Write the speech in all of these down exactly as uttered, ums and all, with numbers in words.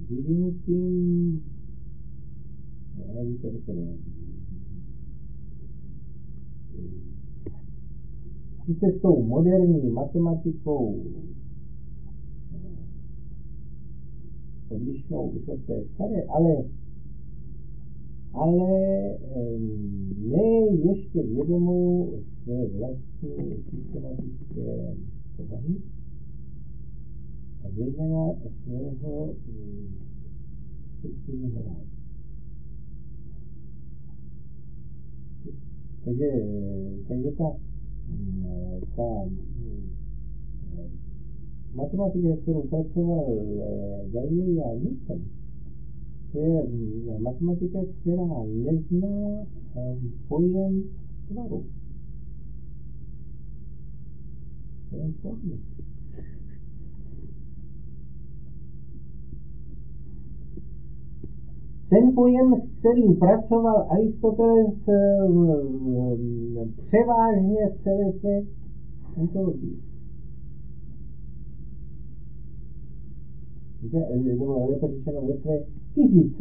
vyvinutým, sice s tou moderní matematikou odlišnou už od té staré, ale, ale ne ještě vědomou své vlastní systematické povahy a zejména svého strukturního rázu. Takže, takže ta, ta matematika, kterou pracoval Galilei a Newton, to je matematika, která nezná pojem tvaru. Pojem formy. Ten pojem, s kterým pracoval Aristoteles převážně v celé své ontologii. Nebo lépe řečeno ve své fyzice.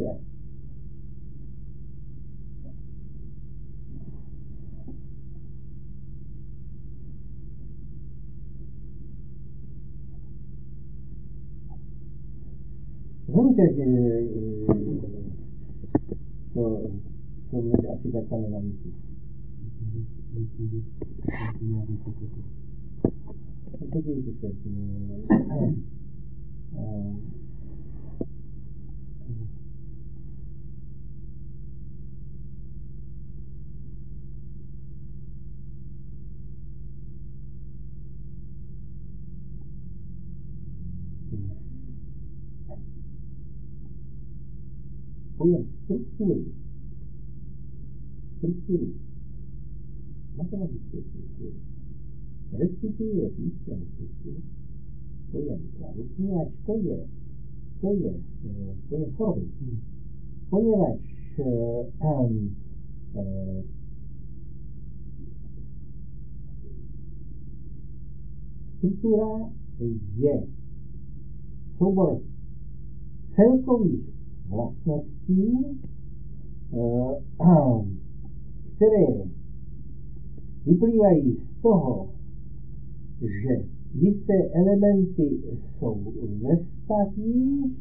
Víte, to, to mě asi takhle nenamyslí. Podívejte se. Pojem struktury, struktury, matematické struktury, restituuje systém struktur, pojem tvaru, poněvadž to je, to je pojem formy, poněvadž um, uh, struktura je soubor celkových vlastností, které vyplývají z toho, že jisté elementy jsou ve vztazích,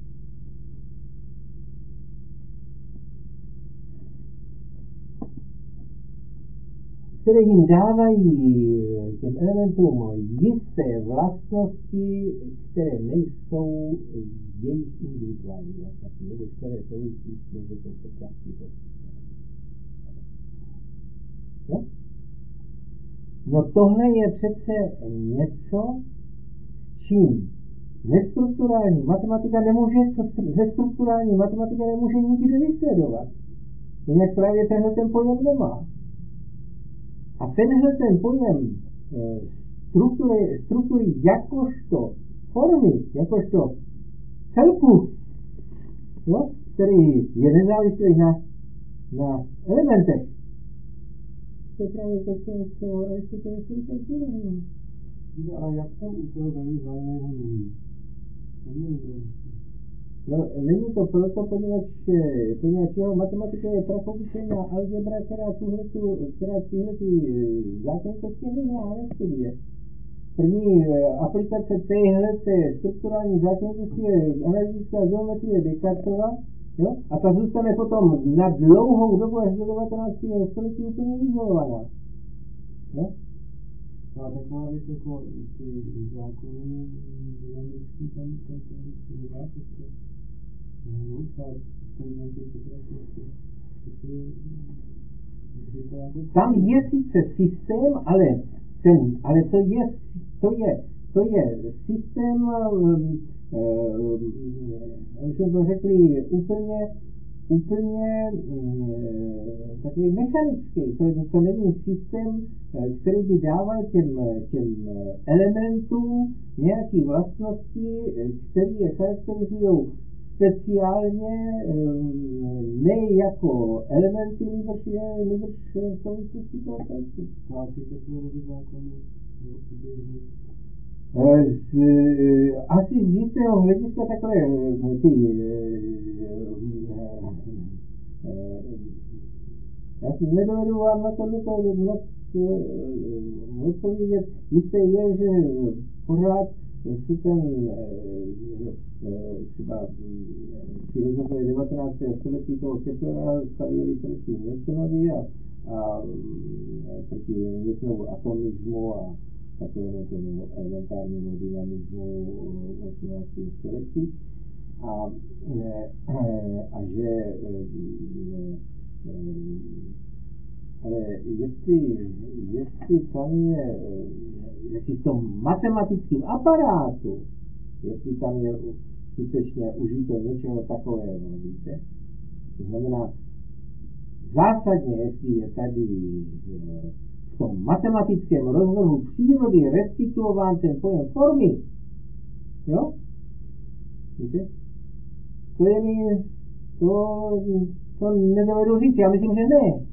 které jim dávají těm elementům jisté vlastnosti, které nejsou jejich individuální vlastnosti, nebo které souvisí s tím, že jsou součástí toho systému. Jo? No tohle je přece něco, s čím nestrukturální matematika nemůže, co nestrukturální matematika nemůže nikdy vysledovat. Poněvadž právě tenhle ten pojem nemá. A tenhle ten pojem e, struktury, struktury jakožto formy, jakožto celku, jo, který je nezávislý na, na elementech. To je právě to, co, co Aristoteles říká zdůrazňuje. A jak tam u toho dají zájemného není? No, není to proto, poněvadž, poněvadž jeho matematika je prachobyčejná algebra, která tuhletu, která tyhlety zákonitosti nezná, nestuduje. První aplikace téhleté strukturální zákonitosti je analytická geometrie Descartova, jo? A ta zůstane potom na dlouhou dobu až do devatenáctého století úplně izolovaná. Jo? A taková věc jako ty zákony dynamický tam to nedá prostě. No, tak ten nějaký tam je sice systém, ale ten, ale to je, to je, to je systém, um, um, jsme to řekli úplně, úplně um, takový mechanický. To, to není systém, který by dával těm, těm elementům nějaké vlastnosti, které je charakterizují speciálně ne jako elementy, nebož je nebož v souvislosti toho celku. A ty technologie zákony, Z, asi z jistého hlediska takové ty já si nedovedu vám na tohle moc odpovědět. Jisté je, že pořád se ten třeba filozofové devatenáctého století toho Keplera stavěli proti Newtonovi a, a proti Newtonovu atomismu a takovému tomu elementárnímu dynamismu osmnáctého století a, a že ale jestli, jestli tam je jestli v tom matematickém aparátu, jestli tam je skutečně užito něčeho takového, víte, to znamená zásadně, jestli je tady v tom matematickém rozvrhu přírody restituován ten pojem formy, jo? Víte? To je mi, to, to nedovedu říct, já myslím, že ne.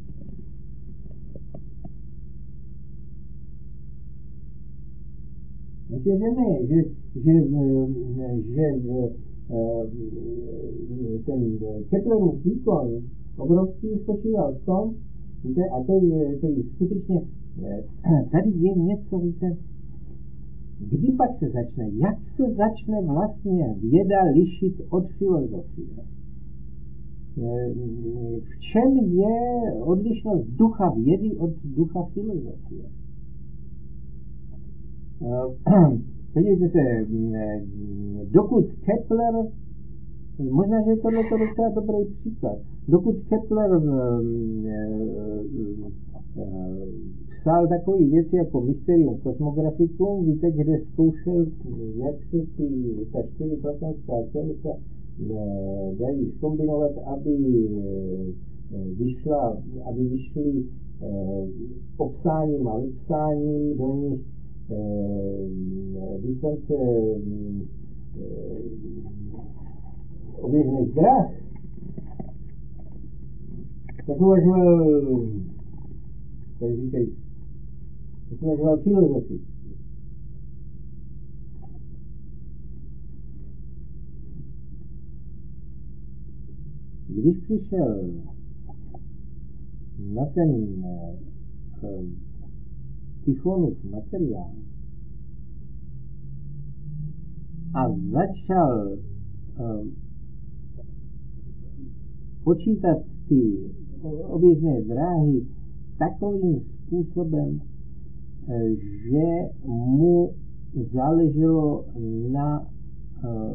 Myslím, že ne, že, že, že, že ten Keplerův výkon obrovský spočíval v tom, víte, a to je, to je skutečně, tady je něco, víte, kdy pak se začne, jak se začne vlastně věda lišit od filozofie? V čem je odlišnost ducha vědy od ducha filozofie? Podívejte se, dokud Kepler, možná, že je tohle to docela dobrý příklad, dokud Kepler psal takové věci jako Mysterium Cosmographicum, víte, kde zkoušel, jak se ty, ta čtyři platonská tělesa dají zkombinovat, aby vyšla, aby vyšly obsáním a vypsáním do nich distance oběžných drah, tak uvažoval, tak říkají, tak uvažoval filozofii. Když přišel na ten uh, Tychonův materiál a začal uh, počítat ty oběžné dráhy takovým způsobem, že mu záleželo na uh,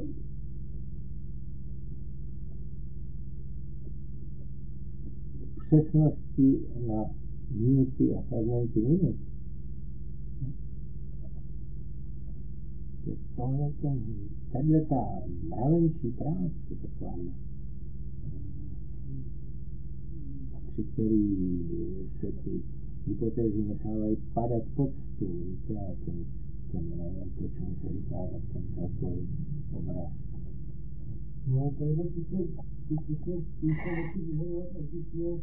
přesnosti na minuty a fragmenty minut. Tohle ten, tahle ta mravenčí práce, taková, při který se ty hypotézy nechávají padat pod stůl, víte, a ten, ten, to, čemu se říká, ten celkový obraz. No a tady vlastně se, ty se musel vyžadovat, až když měl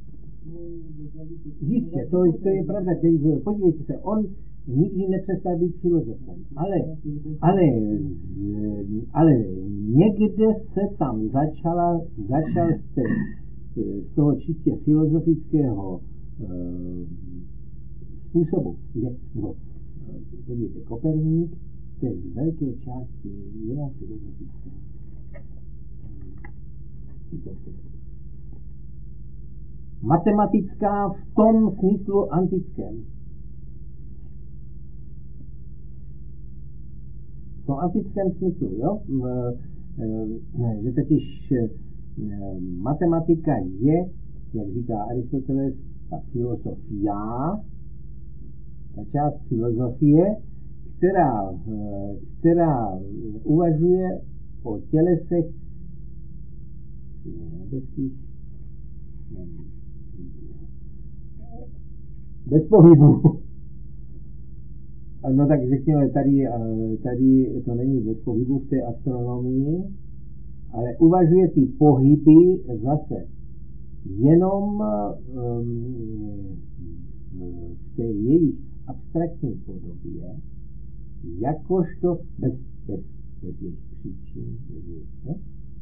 Jistě, to, to je pravda, podívejte se, on nikdy nepřestal být filozofem, ale, ale, ale někde se tam začala, začal z, té, z toho čistě filozofického e, způsobu, je, no, podívejte, Koperník, to je z velké části jenom filozofické. Matematická v tom smyslu antickém. V tom antickém smyslu, jo? Že totiž matematika je, jak říká Aristoteles, ta filosofia, ta část filozofie, která, která uvažuje o tělesech bez pohybu. No tak řekněme, tady, tady to není bez pohybu v té astronomii, ale uvažuje ty pohyby zase jenom um, v té jejich abstraktní podobě, jakožto bez, bez, bez jejich příčin, bez jejich, no?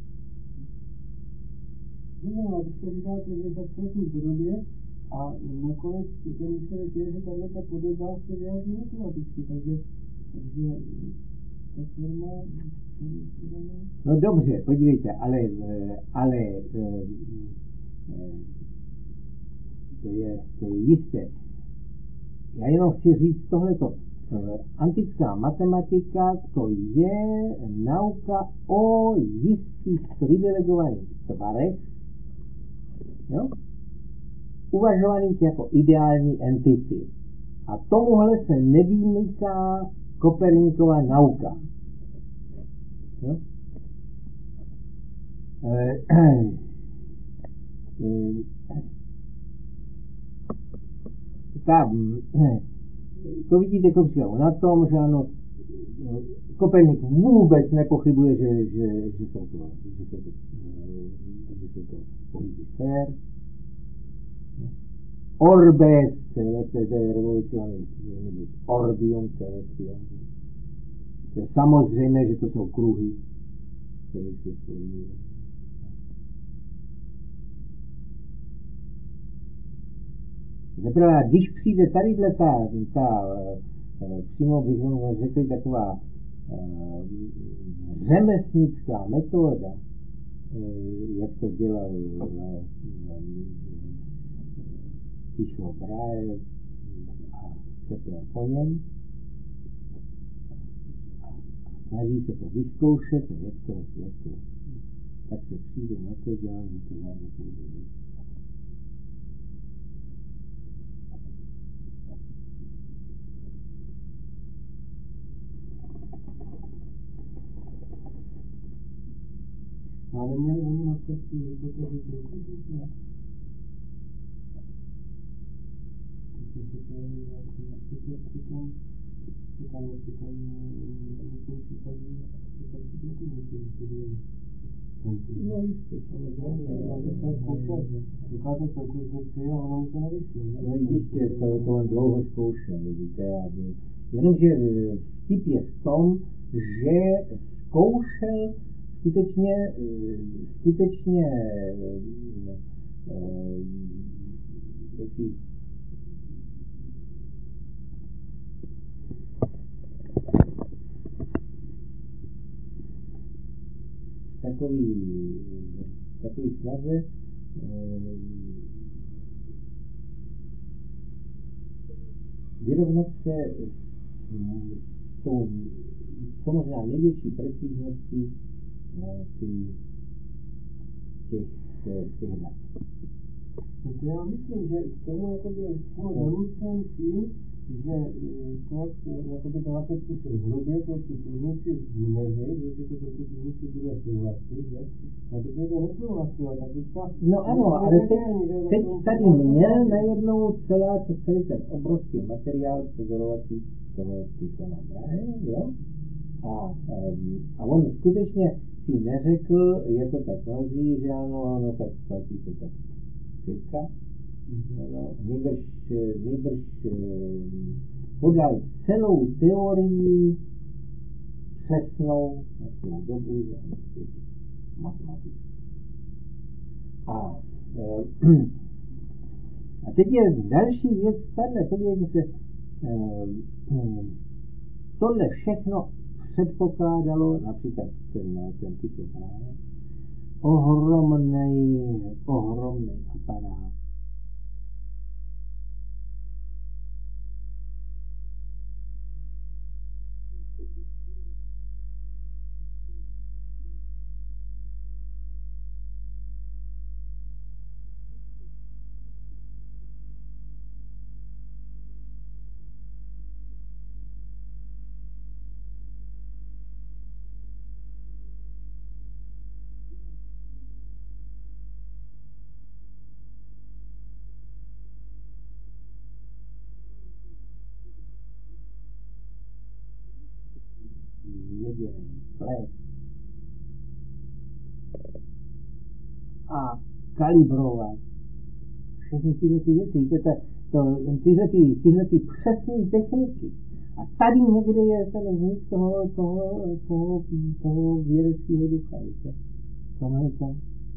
No, a teďka říkáte, že v abstraktní podobě a nakonec ten výsledek je, že tato podoba se vyjádří matematicky, takže, takže ta forma... No dobře, podívejte, ale, ale to je, to je jisté. Já jenom chci říct tohleto. Antická matematika to je nauka o jistých privilegovaných tvarech, jo? Uvažovaných jako ideální entity. A tomuhle se nevymyká Koperníkova nauka. Jo? E, e, ta, to vidíte kopříkladu na tom, že ano, Koperník vůbec nepochybuje, že, že, že jsou to, že jsou to, že jsou to pohyby sfér. Orbes celeste revolucionis, nebo orbium celestium. To je samozřejmé, že to jsou kruhy, které se spojují. Zaprvé, když přijde tadyhle ta, ta přímo bychom řekli taková uh, řemesnická metoda, uh, jak to dělal uh, Tycho Brahe a Kepler po něm, snaží se to vyzkoušet, jak to, jak to, tak se přijde na to, že to žádný problém není. Ale neměli oni napřed tu hypotézu průkazníka? Takže to je vlastně přitom, přitom, přitom, v případě, případě průkazníky, když to bude. No jistě, samozřejmě, ale to jsem zkoušel, dokázal jsem průkazníky a ono mu to nevyšlo. No jistě, to, to on dlouho zkoušel, vidíte, jenomže vtip je v tom, že zkoušel skutečně, skutečně, jak si, takový, takový snaze vyrovnat se s tou, co možná největší precizností těch, těch dat. To já myslím, že k tomu jako byl přímo donucen tím, že tak jakoby to napřed zkusil hrubě to tu průnici změřit, že si to pro tu průnici bude souhlasit, že? A protože to nesouhlasilo, tak teďka... No ano, ale teď, teď tady měl najednou celá, celý ten obrovský materiál pozorovací toho Tychona Brahe, jo? A, a on skutečně si neřekl, jako tak mnozí, že ano, no tak platí to tak cirka. No, nejbrž, nejbrž podal celou teorii přesnou na svou dobu, že ano, matematiku. A, a teď je další věc tahle, podívejte se, tohle všechno předpokládalo například ten, ten Tycho Brahe ohromnej, ohromnej aparát. Nedělej, ples a kalibrovat všechny tyhle ty věci. Víte, to, tyhle, ty, tyhle ty přesné techniky A tady někde je ten vznik toho, toho, toho, toho vědeckého ducha, víte? Tohle to.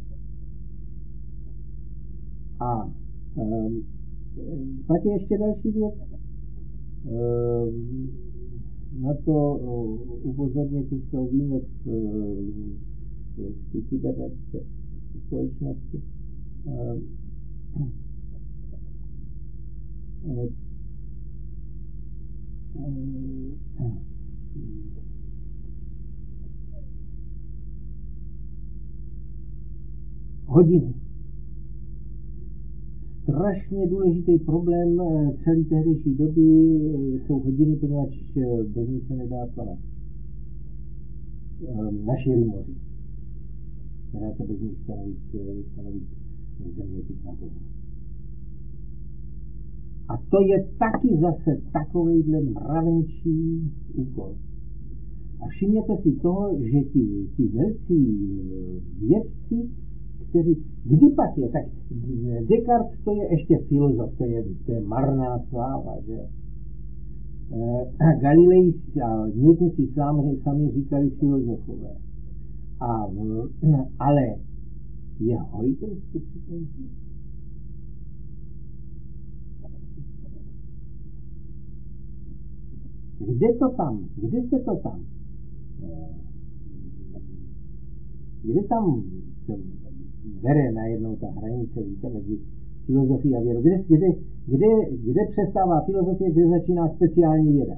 A um, pak je ještě další věc. Um, na to uh, upozorně Gustav Wiener v, v té kybernetice společnosti. Um, um, um, hodiny. Strašně důležitý problém celé tehdejší doby jsou hodiny, poněvadž bez nich se nedá plavat. Na širý moři. Nedá se bez nich stanovit, stanovit zeměpisná poloha. A to je taky zase takovejhle mravenčí úkol. A všimněte si toho, že ti, ti velcí vědci, kteří, kdy pak je, tak Descartes to je ještě filozof, to je, to je marná sláva, že jo. E, Galilei a Newton si sami, sami říkali filozofové. A, ale je Huygens to přitom. Kde to tam? Kde se to tam? Kde tam se bere najednou ta hranice, víte, mezi filozofií a vědou? Kde, kde, kde, kde přestává filozofie, kde začíná speciální věda?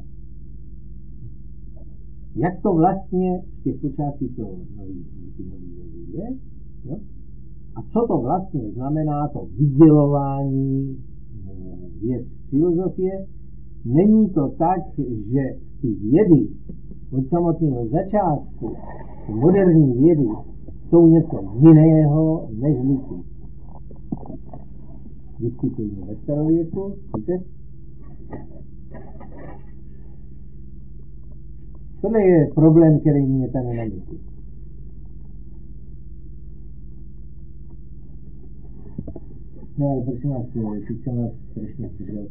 Jak to vlastně v těch počátcích toho nový, nový, nový je? Jo? A co to vlastně znamená to vydělování věd filozofie? Není to tak, že ty vědy od samotného začátku, moderní vědy, jsou něco jiného než lidí. Disciplíny ve starověku, víte? Tohle je problém, který mě tam nemyslí. No ale prosím vás, teď jsem vás strašně zdržel.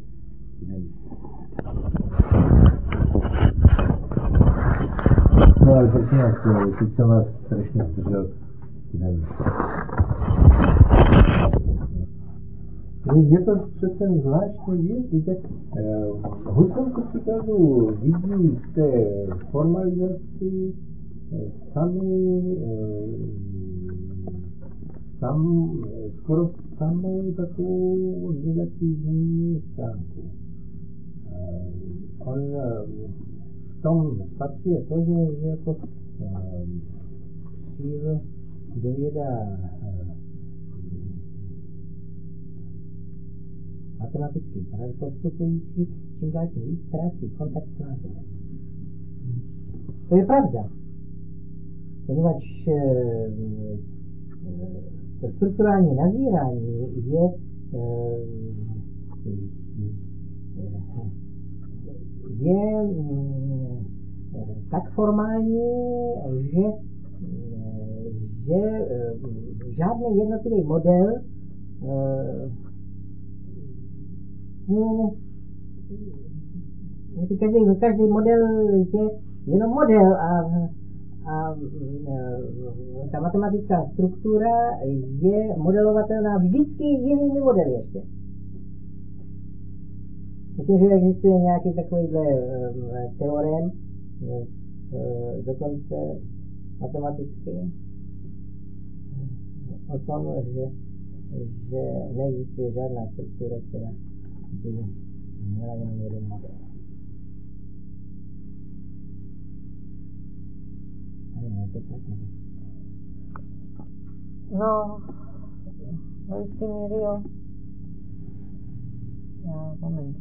No ale prosím vás, teď jsem vás strašně zdržel. Je to přece zvláštní věc, víte, Husserl ku příkladu vidí v té formalizaci sami, sam, skoro samou takovou negativní stránku. On v tom spatřuje to, že, že jako cíl dovědá matematický panel postupující, čím dál tím víc ztrácí kontakt s názorem. To je pravda, poněvadž e, e, to strukturální nazírání je e, je e, tak formální, že, e, že e, žádný jednotlivý model e, No, každý, každý model je jenom model a, a ta matematická struktura je modelovatelná vždycky jinými modely ještě. Myslím, že existuje nějaký takovýhle teorem, dokonce matematický, o tom, že, že neexistuje žádná struktura, která by měla jenom jeden model. Ano, je to tak, nebo? No, do jistý míry, jo. Já, moment.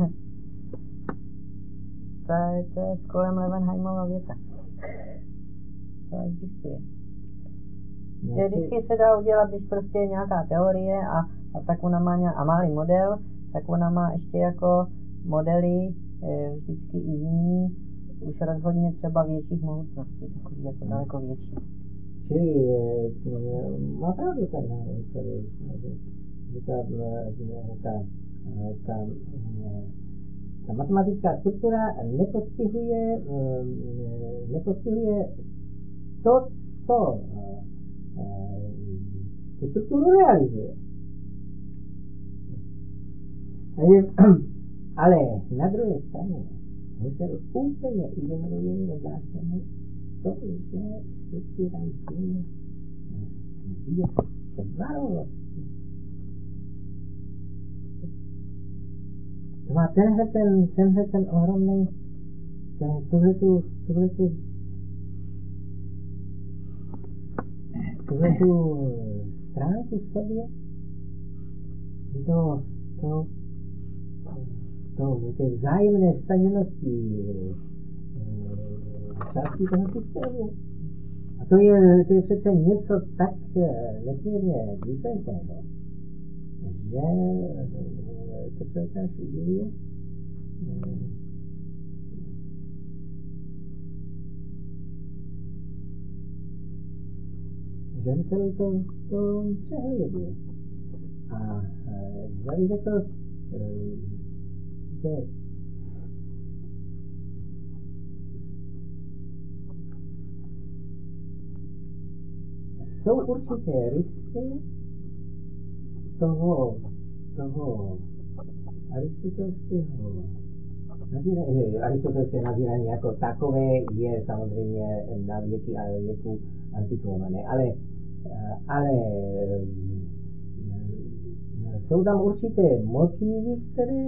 to, je, to je s kolem Levenheimova věta. To existuje. Že vždycky se dá udělat, když prostě je nějaká teorie a, a tak ona má nějak, a má-li model, tak ona má ještě jako modely e, vždycky i jiný, už rozhodně třeba větších mohutností, takový jako daleko větší. Čili e, má pravdu ten názor, že ta, ta, ta ta matematická struktura nepostihuje, nepostihuje to, co tu strukturu realizuje. Ale na druhé straně Husserl úplně ignoruje zásady to, že struktura je je tvarovosti. To má tenhle ten, tenhle ten ohromný, ten, tuhletu, tuhletu, tuhletu stránku v sobě, to, to, to, té vzájemné vztaženosti částí toho systému. A to je, to je přece něco tak nesmírně důsledného, že to člověka až udivuje. Že Husserl to, to přehlédl. A já bych řekl, že jsou určité rysy toho, toho aristotelského nazírání, aristotelské nazírání jako takové je samozřejmě na věky a věku antikvované, ale, ale jsou tam určité motivy, které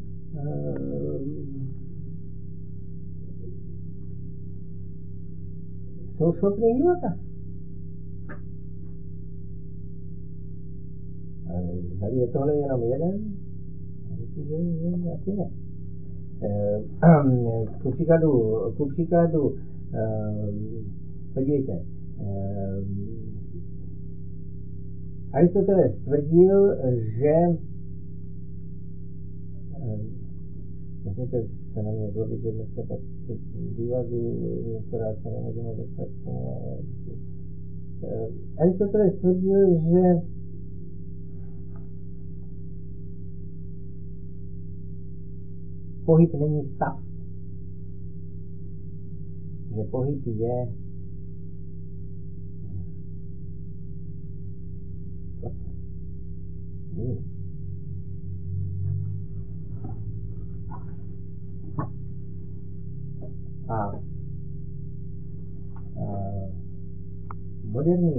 jsou schopné života. Tady je tohle jenom jeden? Myslím, že, že asi ne. Ku příkladu, ku příkladu podívejte, Aristoteles tvrdil, že nesmíte se na mě zlobit, že dneska tak divazu, která se nemůžeme dostat. Aristoteles tvrdil, že pohyb není stav. Že pohyb je proces. Hmm. A, a moderní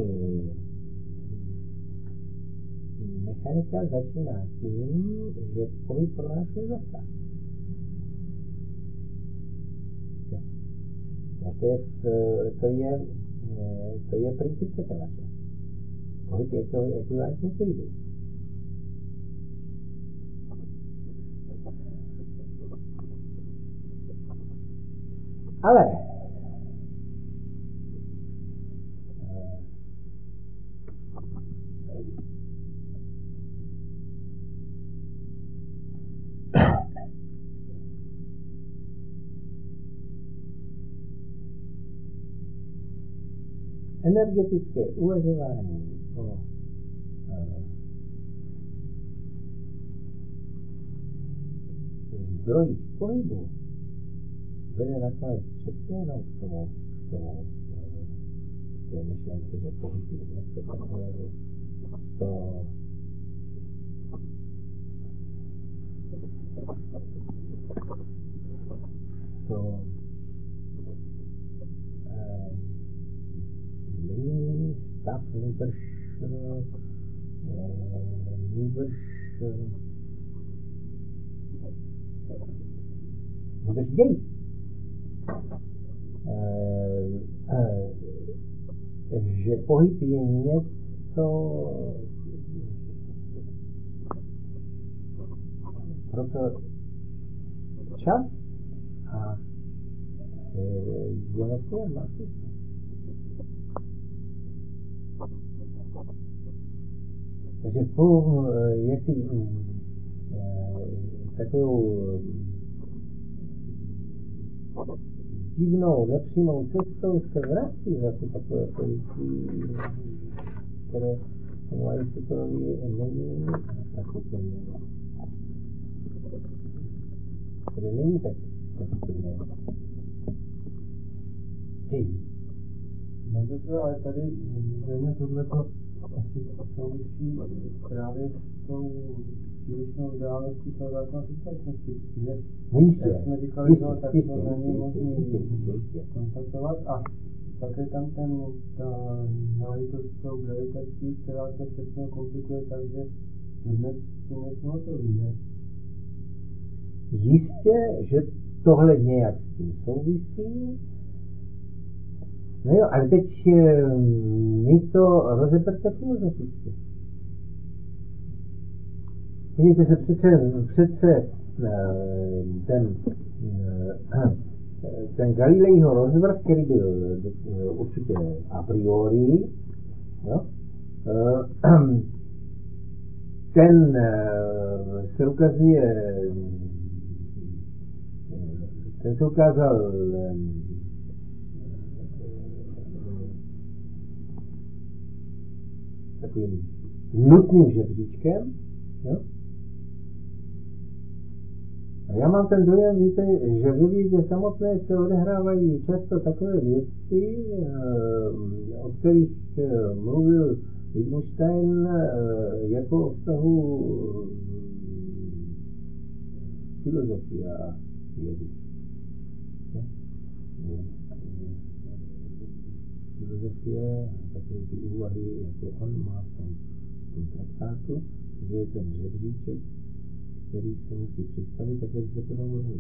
mechanika začíná tím, že pohyb pronáší zastav. To je, to je, to je princip setrvačnosti. Pohyb je to ekvivalentní klidu. Ale energetické uvažování o zdrojích pohybu vede nakonec přece jenom k tomu, k tomu té myšlence, že pohyb je něco takového, co co není stav, nýbrž nýbrž nýbrž děj. Že pohyb je něco, proto čas a je vlastně masy. Takže po jaksi takovou divnou, nepřímou cestou se vrací zase takové pojetí, které tomu Aristotelovi není tak úplně které není tak úplně cizí. No dobře, ale tady zřejmě tohleto asi souvisí právě s tou přílišnou ideálností toho zákona společnosti, že No jistě, jak jsme říkali, jistě, no, tak jistě, to není jistě, možné jistě, jistě, jistě. konstatovat a také tam ten, ta záležitost s tou gravitací, která to všechno komplikuje, takže dnes si nejsme hotoví, že? Jistě, že tohle nějak s tím souvisí. No jo, ale teď my to rozeberte filozoficky. Vidíte se přece, přece ten, ten Galileiho rozvrh, který byl určitě a priori, jo, ten se ukazuje, ten se ukázal takovým nutným žebříčkem, jo? A já mám ten dojem, víte, že ve vědě samotné se odehrávají často takové věci, o kterých mluvil Wittgenstein jako o vztahu filozofie a vědy. Filozofie, takové ty úvahy, jako on má v tom, v tom traktátu, že je ten žebříček, který se musí přistavit, tak jak se to navodí.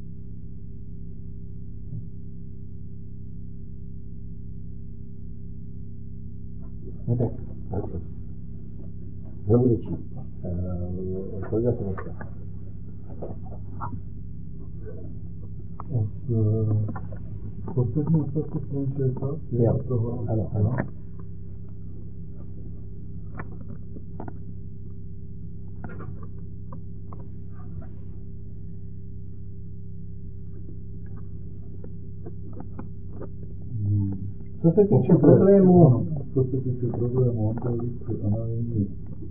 No tak, prosím. Kdo bude číst? Uh, kolega Sobotka. V poslední odstavci stran šedesát je toho. Ano, ano. Co se týče problému, co se týče problému ontologické analýzy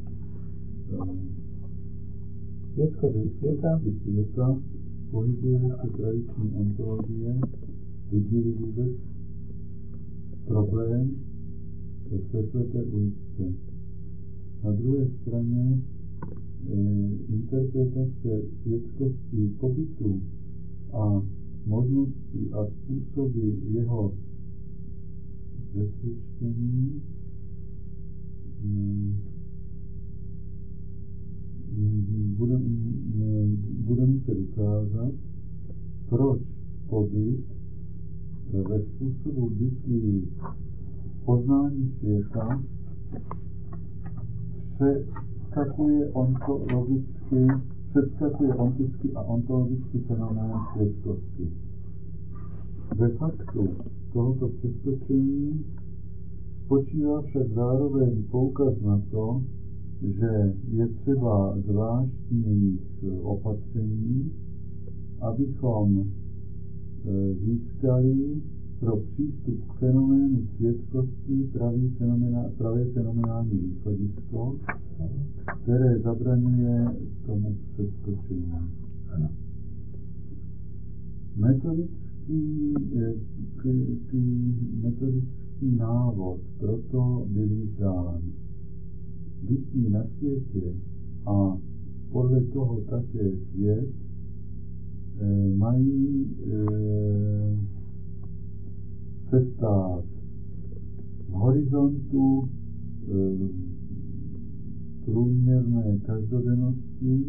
světskosti světa, světa, pohybuje se tradiční ontologie, vidí vůbec problém ve světské uličce. Na druhé straně eh, interpretace světskosti pobytu a možnosti a způsoby jeho zesvědčení bude, bude muset ukázat, proč pobyt ve způsobu bytí poznání světa přeskakuje ontologicky, přeskakuje onticky a ontologický fenomén světskosti. Ve faktu tohoto přeskočení spočívá však zároveň poukaz na to, že je třeba zvláštních opatření, abychom získali pro přístup k fenoménu světskosti pravý fenomena, pravé fenomenální východisko, které zabraňuje tomu přeskočení. Metodický, metodický návod proto byl dán. Bytí na světě a podle toho také svět e, mají e, se stát v horizontu e, průměrné každodennosti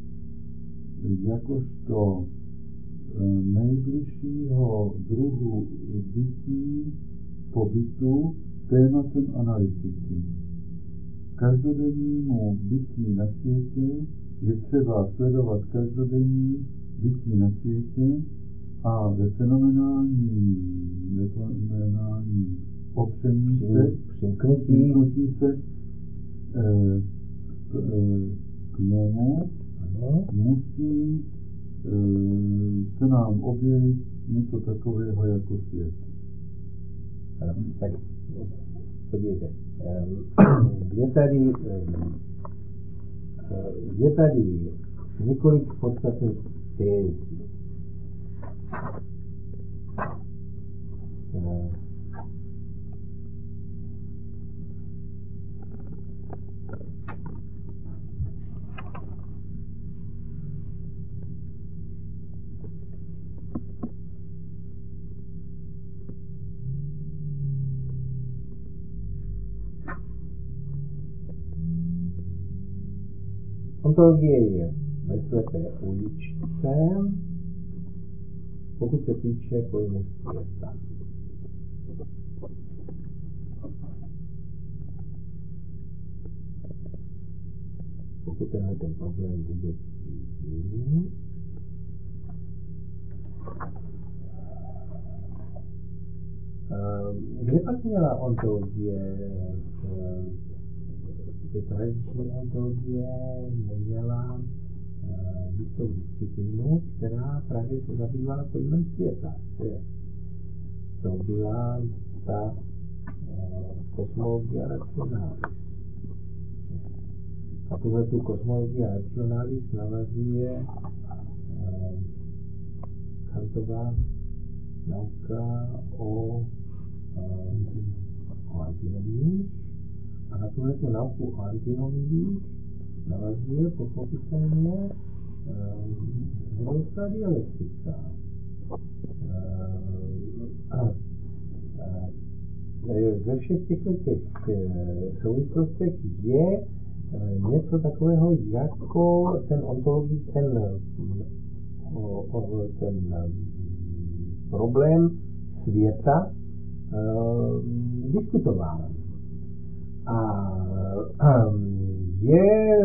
jakožto e, nejbližšího druhu bytí pobytu tématem analytiky. Každodennímu bytí na světě je třeba sledovat každodenní bytí na světě a ve fenomenální, ve fenomenální opření se, přimknutí se e, k, e, k němu ano. musí e, se nám objevit něco takového jako svět. Ano, tak podívejte. Je tady, je tady několik podstatných tézy. Ontologie je ve slepé uličce, pokud se týče pojmu světa. Pokud tenhle ten problém vůbec vidím, kde pak měla ontologie, ty tradiční ontologie neměla jistou disciplínu, která právě se zabývala pojmem světa. To byla ta kosmologie rationalis. A tuhle tu kosmologie rationalis navazuje Kantová nauka o, o antinomiích. A na tuhle tu nauku o antinomiích navazuje pochopitelně hegelovská dialektika. Ve všech těchto těch souvislostech je něco takového jako ten ontologický, ten, ten problém světa diskutován. A je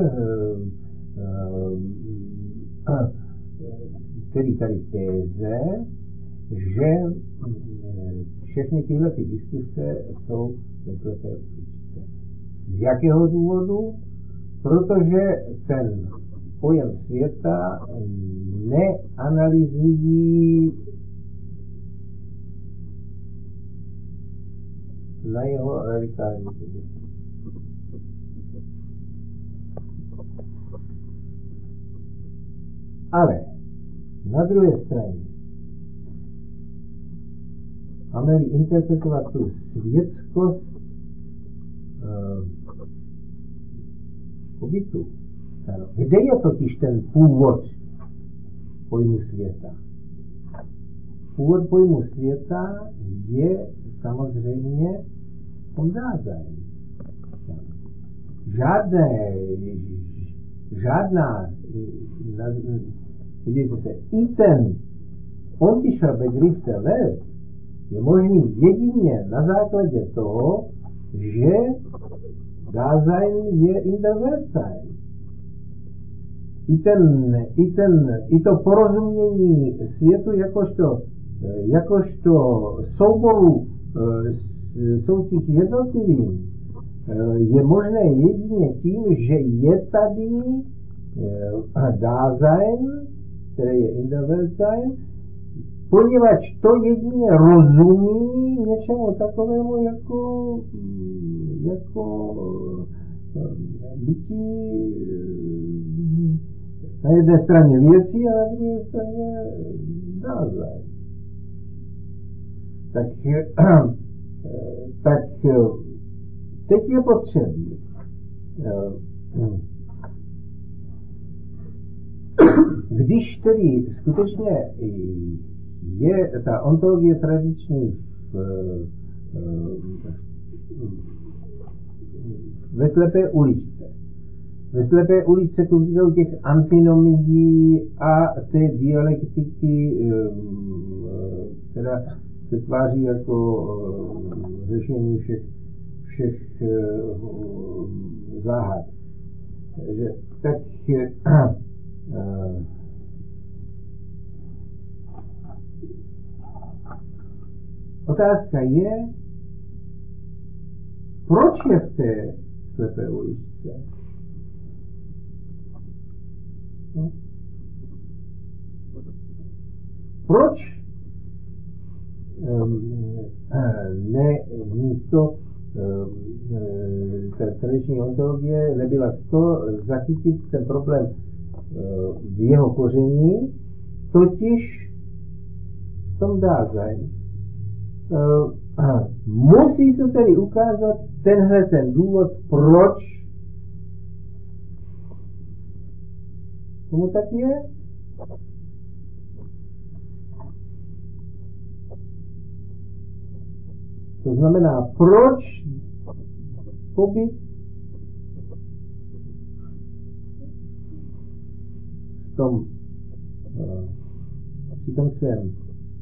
tedy tady téze, že všechny tyhle ty diskuse jsou ve slepé uličce. Z jakého důvodu? Protože ten pojem světa neanalyzují na jeho radikální pozici. Ale na druhé straně máme-li interpretovat tu světskost uh, pobytu. Kde je totiž ten původ pojmu světa? Původ pojmu světa je samozřejmě v tom Dasein. Žádné, žádná, vidíte se, i ten Ontischer Begriff der Welt je možný jedině na základě toho, že Dasein je in der Weltsein. I, ten, i, ten, i to porozumění světu jakožto, jakožto souboru soucích jednotlivým je možné jedině tím, že je tady Dasein, které je in der Weltsein, poněvadž to jedině rozumí něčemu takovému jako, jako bytí na jedné straně věcí a na druhé straně Dasein. Tak, tak teď je potřebný. Když tedy skutečně je ta ontologie tradiční v, ve slepé uličce, ve slepé uličce u těch antinomií a té dialektiky, která se tváří jako řešení všech, všech záhad. Že, tak otázka je, proč je v té slepé uličce? No. Proč um, ne místo um, té tradiční ontologie nebyla z toho zachytit ten problém uh, v jeho koření totiž v tom Dasein uh, musí se tedy ukázat tenhle ten důvod, proč tomu tak je. To znamená, proč pobyt v tom, uh, při tom svém uh,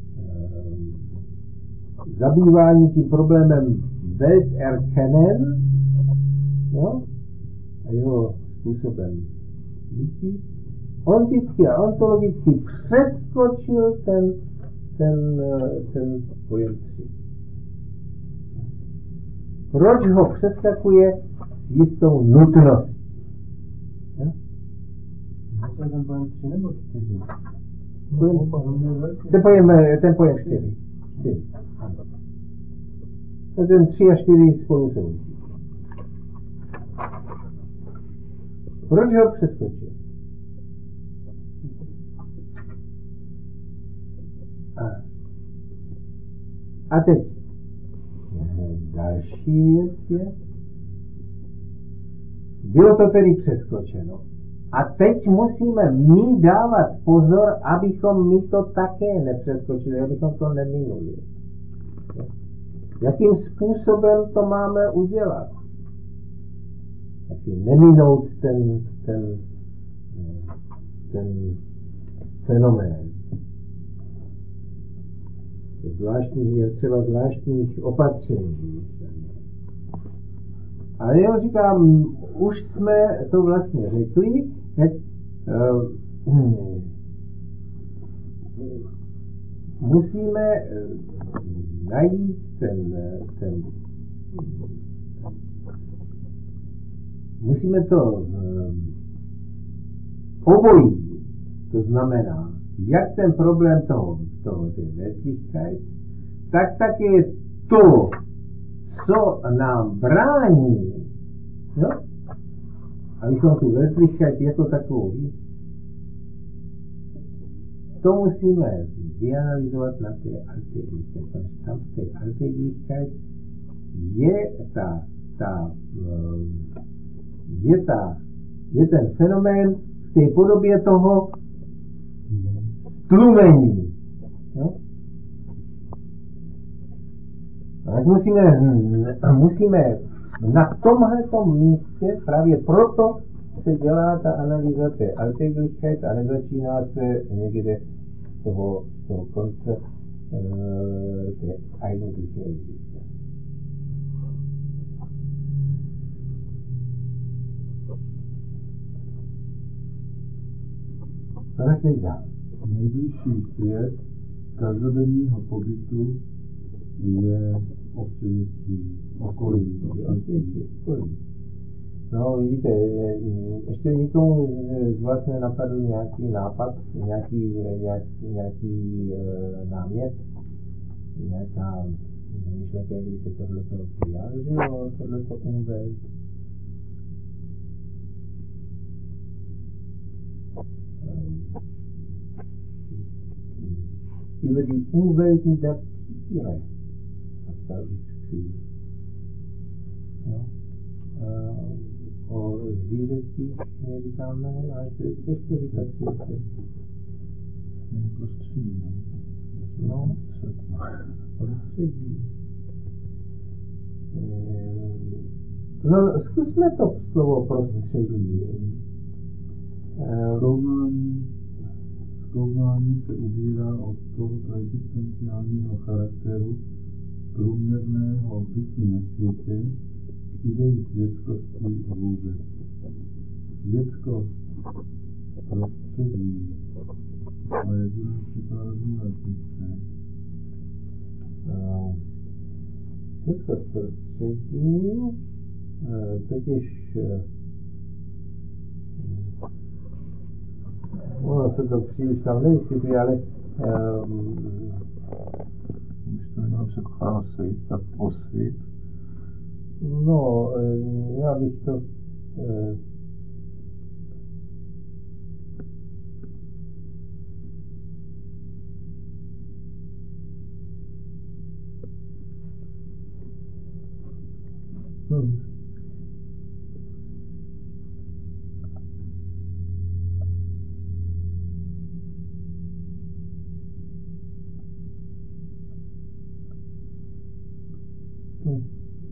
zabývání tím problémem Welterkennen, jo, a jeho způsobem bytí, on vždycky a ontologicky přeskočil ten, ten, ten pojem tři. Proč ho přeskakuje s jistou nutností? Ja? Ten pojem tři nebo čtyři? Ten pojem, ten pojem čtyři. čtyři. Ten tři a čtyři spolu souvisí. Proč ho přeskočil? A, a teď další věc je, bylo to tedy přeskočeno. A teď musíme my dávat pozor, abychom my to také nepřeskočili, abychom to neminuli. Jakým způsobem to máme udělat? Taky neminout ten, ten, ten fenomén. Zvláštní, je třeba zvláštních opatření. Ale já říkám, už jsme to vlastně řekli, jak uh, hmm, musíme najít ten, ten musíme to uh, obojí, to znamená, jak ten problém toho, toho té Wirklichkeit, tak také to, co nám brání, no, abychom tu Wirklichkeit jako takovou, to musíme vyanalizovat na té Alltäglichkeit, protože tam v té Alltäglichkeit je ta, ta, je ta, je ten fenomén v té podobě toho tlumení. Jo? Tak musíme, musíme na tomhletom místě, právě proto se dělá ta analýza té Alltäglichkeit a nezačíná se někde z toho, z toho konce uh, té eigentliche Existenz. A tak teď dál. Nejbližší svět každodenního pobytu je osvětí, okolí. Osvětí, okolí. No vidíte, ještě nikomu z vás nenapadl nějaký nápad, nějaký, nějak, nějaký e, námět, nějaká myšlenka, jak by se tohleto vyjádřilo, tohleto Umwelt. Über die Umwelten der Tiere. Napsal ich ja. O zvířecích neříkáme, ale to je těžko říkat světě. Prostředí, no. Prostředí. No, zkusme to slovo prostředí. Zkoumání, zkoumání se ubírá od tohoto existenciálního charakteru průměrného bytí na světě k ideji světskosti vůbec. Světskost, prostředí, a jak budeme překládat vůbec, ne? Světskost prostředí, totiž ono se to příliš tam nevyskytuje, ale um, když to nemělo překládat svět, tak osvět. No, já bych to Hmm. Hmm.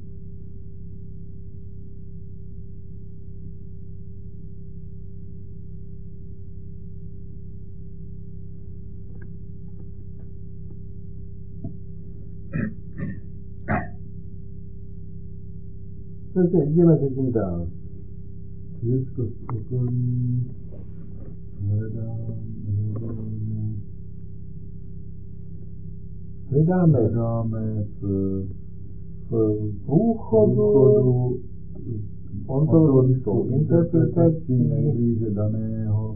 Zase jdeme se tím dál. Světskost okolí, hledám, hledáme, Hledáme hledáme v, v průchodu průchodu ontologickou interpretací nejblíže daného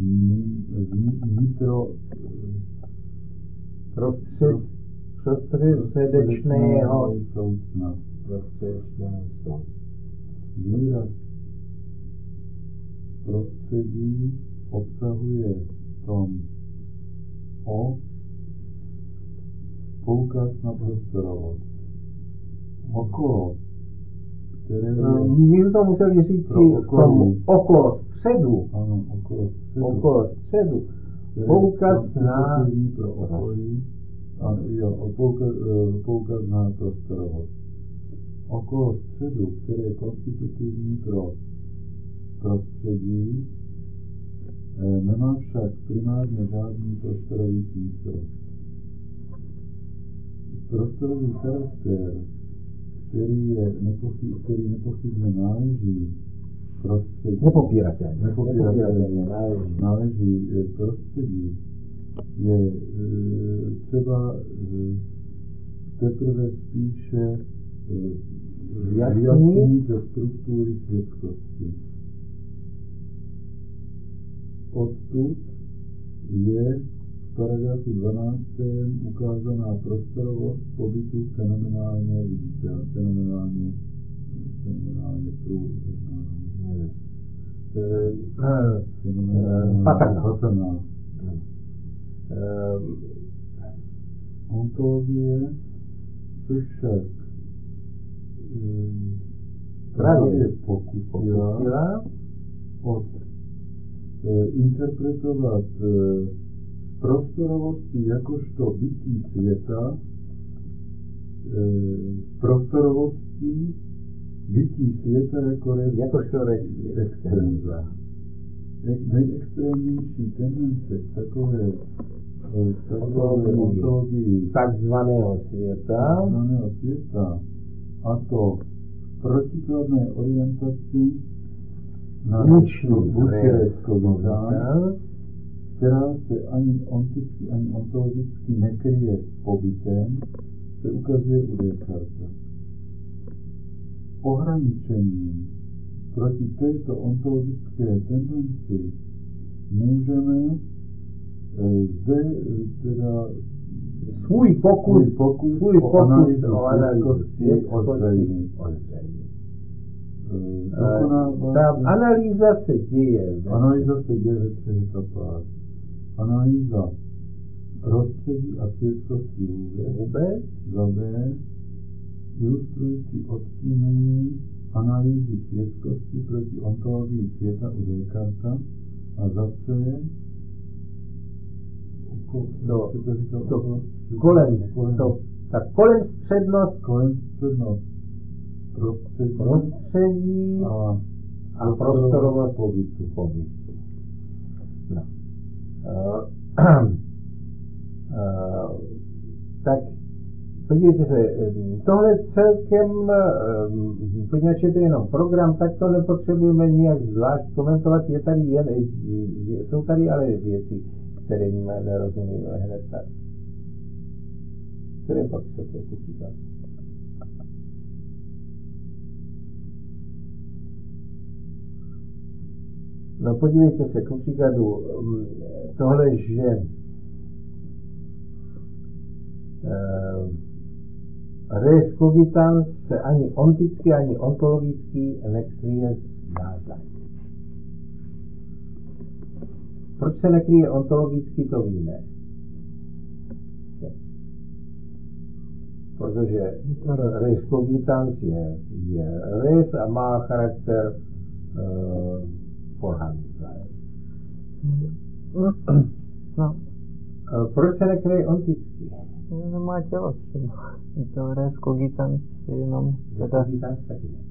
vnitro prostřed, prostředečného soucna. prostředečného soucna. Výraz prostředí obsahuje v tom o poukaz na prostorovost. Okolo, které je... My bychom museli říct si v tom okolo středu, Ano, okolo středu. okolo středu, poukaz na pro okolí, a, jo, poukaz, poukaz na prostorovost. Okolo středu, které je konstitutivní pro prostředí, nemá však primárně žádný prostorový smysl. Prostorový charakter, který, je nepochyb, který nepochybně náleží prostředí, nepopíratelně, nepopíratelně náleží. náleží prostředí, je e, třeba e, teprve spíše e, vyjasnit ze struktury světskosti. Odtud je v paragrafu dvanáctém ukázaná prostorovost pobytu fenomenálně viditelná, fenomenálně, fenomenálně průhledná. Fenomenálně patrná. Ontologie se však právě pokusila od interpretovat prostorovosti jakožto bytí světa, prostorovosti bytí světa jako jakožto extenza. Nejextrémnější tendence k takové ontologii takzvaného světa, takzvaného světa, a to v protikladné orientaci na Rescogitans, která se ani onticky, ani ontologicky nekryje pobytem, se ukazuje u Descarta. Ohraničením proti této ontologické tendenci můžeme e, zde e, teda svůj pokus, svůj pokus, svůj o pokus analýzu o analýzu světskosti ozřejmit. E, Ta analýza se děje. Analýza se děje ve třech etapách. Analýza prostředí a světskosti vůbec, za B, ilustrující odstínění analýzy světskosti proti ontologii světa u Descarta, a za C, to, to, říkal, to okolo, kolem, kolem, to, tak kolem střednost, kolem střednost prostředí, prostředí a, a prostorovost pobytu. pobytu. No. Uh, uh, tak podívejte se, tohle celkem, um, poněvadž je to jenom program, tak to nepotřebujeme nijak zvlášť komentovat, je tady jen, je, jsou tady ale věci, které nerozumíme hned tak. Které pak se to počítá. No podívejte se, ku příkladu, tohle, že uh, res cogitans se ani onticky, ani ontologicky nekryje s náznakem. Proč se nekryje ontologicky, to víme. protože res cogitans je, je res a má charakter uh, forhanza. No. Proč se nekryje onticky? Nemá tělo třeba. Je to res cogitans jenom teda... Res cogitans taky ne.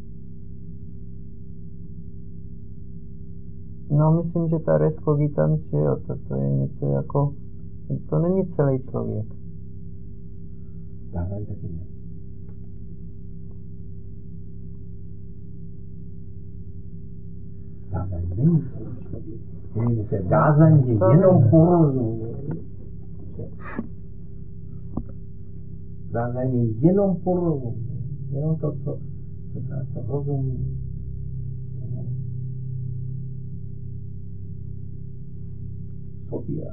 No, myslím, že ta res cogitans, že jo, to, to je něco jako... To není celý člověk. Gázaň taky ne. Gázaň není celý člověk. Nevím, se gázaň je jenom porozumění. Gázaň je jenom porozumění. Jenom to, co, co se rozumí. Sobě.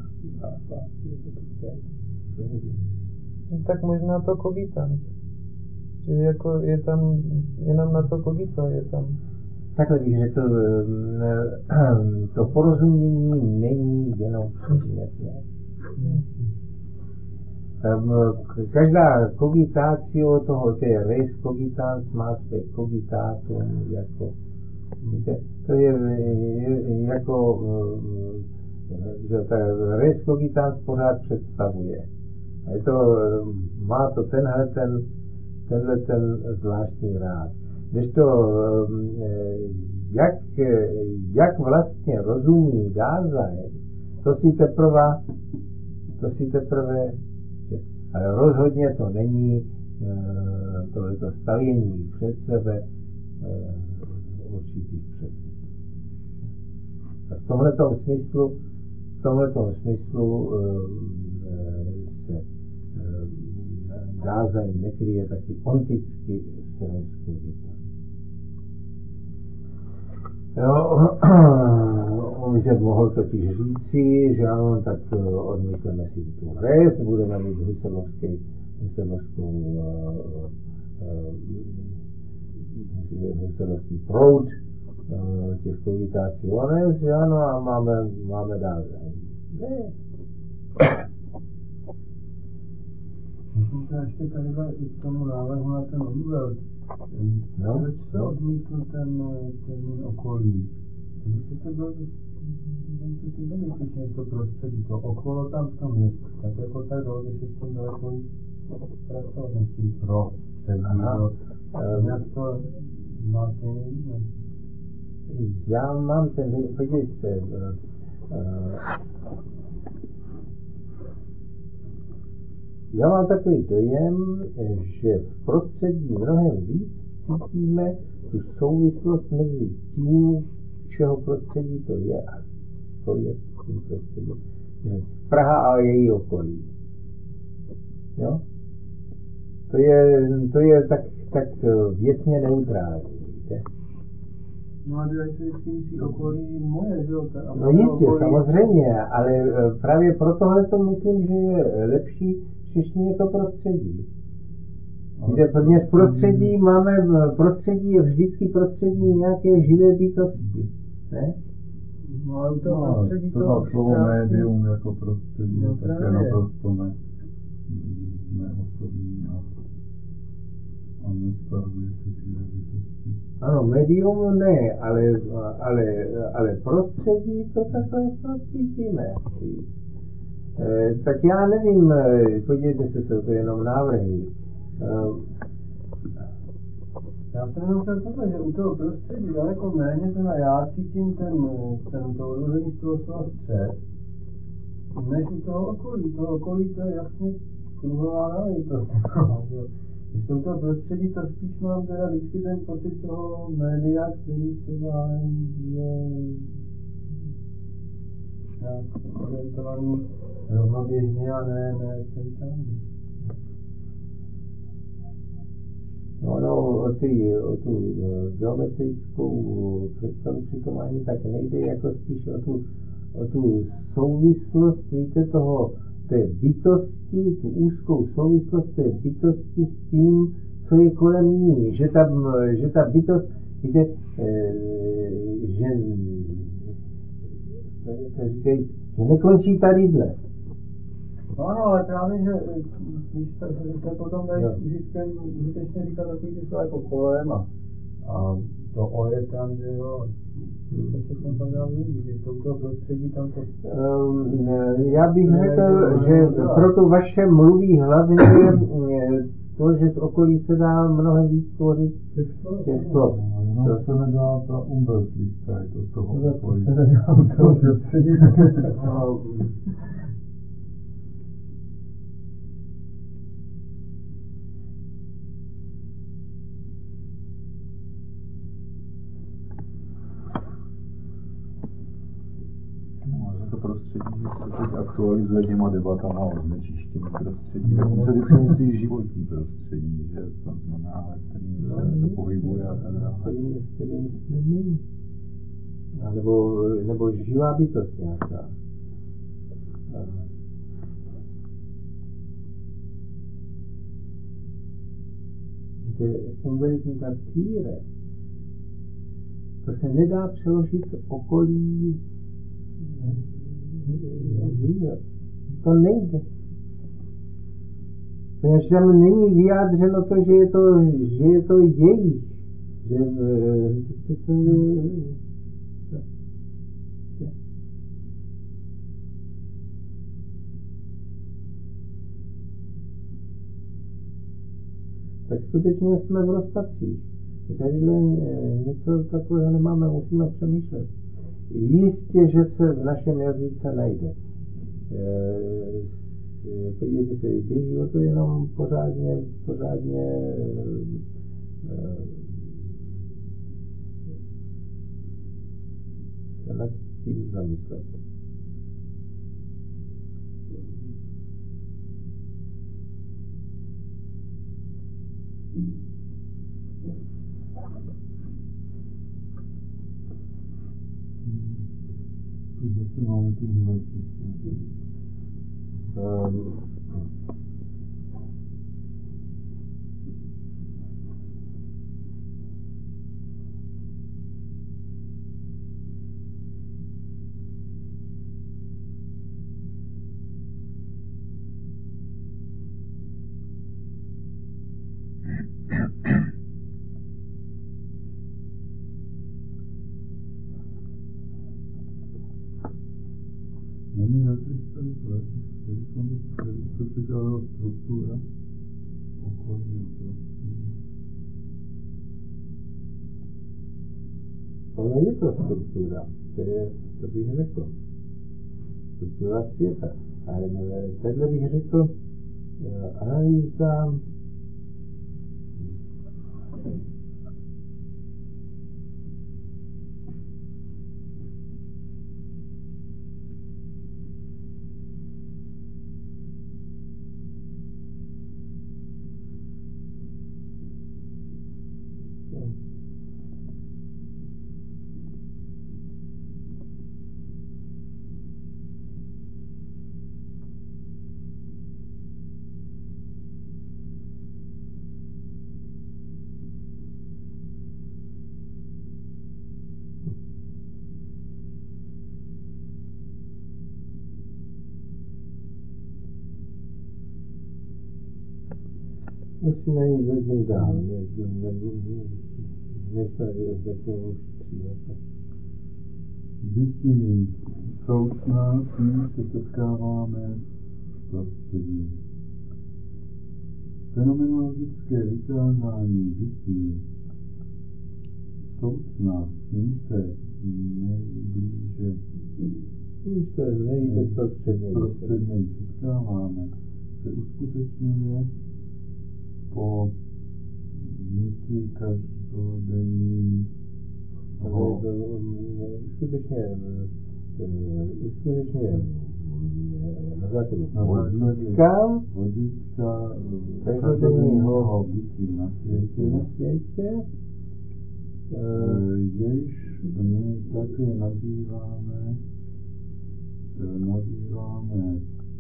No, tak možná to cogitans. Že jako je tam, jenom na to cogito je tam. Takhle bych řekl, to porozumění není jenom předmětné. Každá cogitatio toho, to je res cogitans, má své cogitatum jako, víte, to je, je jako, že ta res cogitans pořád představuje. A je to, má to tenhle ten, tenhle ten zvláštní ráz. Když to, jak, jak vlastně rozumí Gázaň, to si teprve, to si teprve, ale rozhodně to není tohleto stavění před sebe určitých předmětů. V tomhletom smyslu, v tomhletom smyslu se Gázaň nekryje taky onticky s res cogitans. No, on se mohl totiž říci, že ano, tak odmítneme si tu res, budeme mít husserlovskou husserlovský proud těch cogitací ones, že ano, a máme, máme dál. Ne. Myslím se ještě tady k tomu návrhu na ten Umwelt. No, proč se no. odmítl ten termín okolí? Protože byl si benefitně to prostředí, to okolo tam v tom městě. Tak jako tak dalo by se s tím daleko pracovat, než tím prostředí. Jak to má stejný význam? Já mám ten, podívejte, já mám takový dojem, že v prostředí mnohem víc cítíme tu souvislost mezi tím, čeho prostředí to je a co je v tím prostředí. Praha a její okolí. Jo? To je, to je tak, tak věcně neutrální, víte? No a když se vždycky myslí okolí moje, že jo? No jistě, okolí... samozřejmě, ale právě pro tohle to myslím, že je lepší v češtině to prostředí. Víte, protože v prostředí máme, prostředí je vždycky prostředí nějaké živé bytosti, ne? No ale to no, prostředí to... To slovo médium jako prostředí no, je také naprosto ne, neosobní a, a nevztahuje se k živé bytosti. Ano, médium ne, ale, ale, ale prostředí to takhle snad cítíme. E, tak já nevím, podívejte se, jsou to jenom návrhy. Já jsem jenom chtěl toto, že u toho prostředí daleko méně teda já cítím ten, ten to odvození z toho slova střed, než u toho okolí. U toho okolí to je jasně kruhová náležitost. Když to u toho prostředí, to spíš mám teda vždycky ten pocit toho média, který třeba je nějak orientovaný rovnoběžně a ne, ne centrální. No, no, o, ty, o tu uh, geometrickou představu přitom ani tak nejde, jako spíš o tu, o tu souvislost, víte, toho, té bytosti, tu úzkou souvislost té bytosti s tím, co je kolem ní, že ta, že ta bytost, víte, e, že, to říkají, že nekončí tadyhle. No ano, ale právě, že když se, se potom dají s užitkem užitečně říkat takový ty slova jako kolem a, a to o je tam, že jo, to se všechno tam dá využít, když to u toho prostředí tam to... Um, já bych řekl, že pro to vaše mluví hlavně to, že z okolí se dá mnohem víc tvořit těch slov. No, to se nedá ta umbertlichkeit od toho okolí. To se nedá u toho prostředí. To prostředí se teď aktualizuje těma debatama o znečištění prostředí, tak se vždycky myslí životní prostředí, že to znamená, ve kterým se něco pohybuje a tak dále. V kterým se nemění. A nebo, nebo živá bytost nějaká. Víte, umweltní Tiere, to se nedá přeložit okolí zvířat. To nejde. Protože tam není vyjádřeno to, že je to, že je to jejich. Že, že, že, tak skutečně jsme v rozpacích. Tadyhle něco takového nemáme, musíme přemýšlet. Jistě, že se v našem jazyce najde. Podívejte se, běží o to jenom pořádně, pořádně se nad tím zamyslet. Zase máme tu umbertlichkeit. Um, Není Wertlichkeit, když to překládala struktura okolního prostředí. Ono je to struktura, to je, to bych řekl, struktura světa. Ale takhle bych řekl, analýza musíme jít zatím dál, než jsme zatím už přijeli. Bytí soucna, s nimi se setkáváme v prostředí. Fenomenologické vykázání bytí soucna, s ním se nejblíže Už se nejbezprostředněji setkáváme, se uskutečňuje po mytí každodenní skutečně skutečně na základě vodítka, vodítka každodenního bytí na světě, na světě jež my také nazýváme nazýváme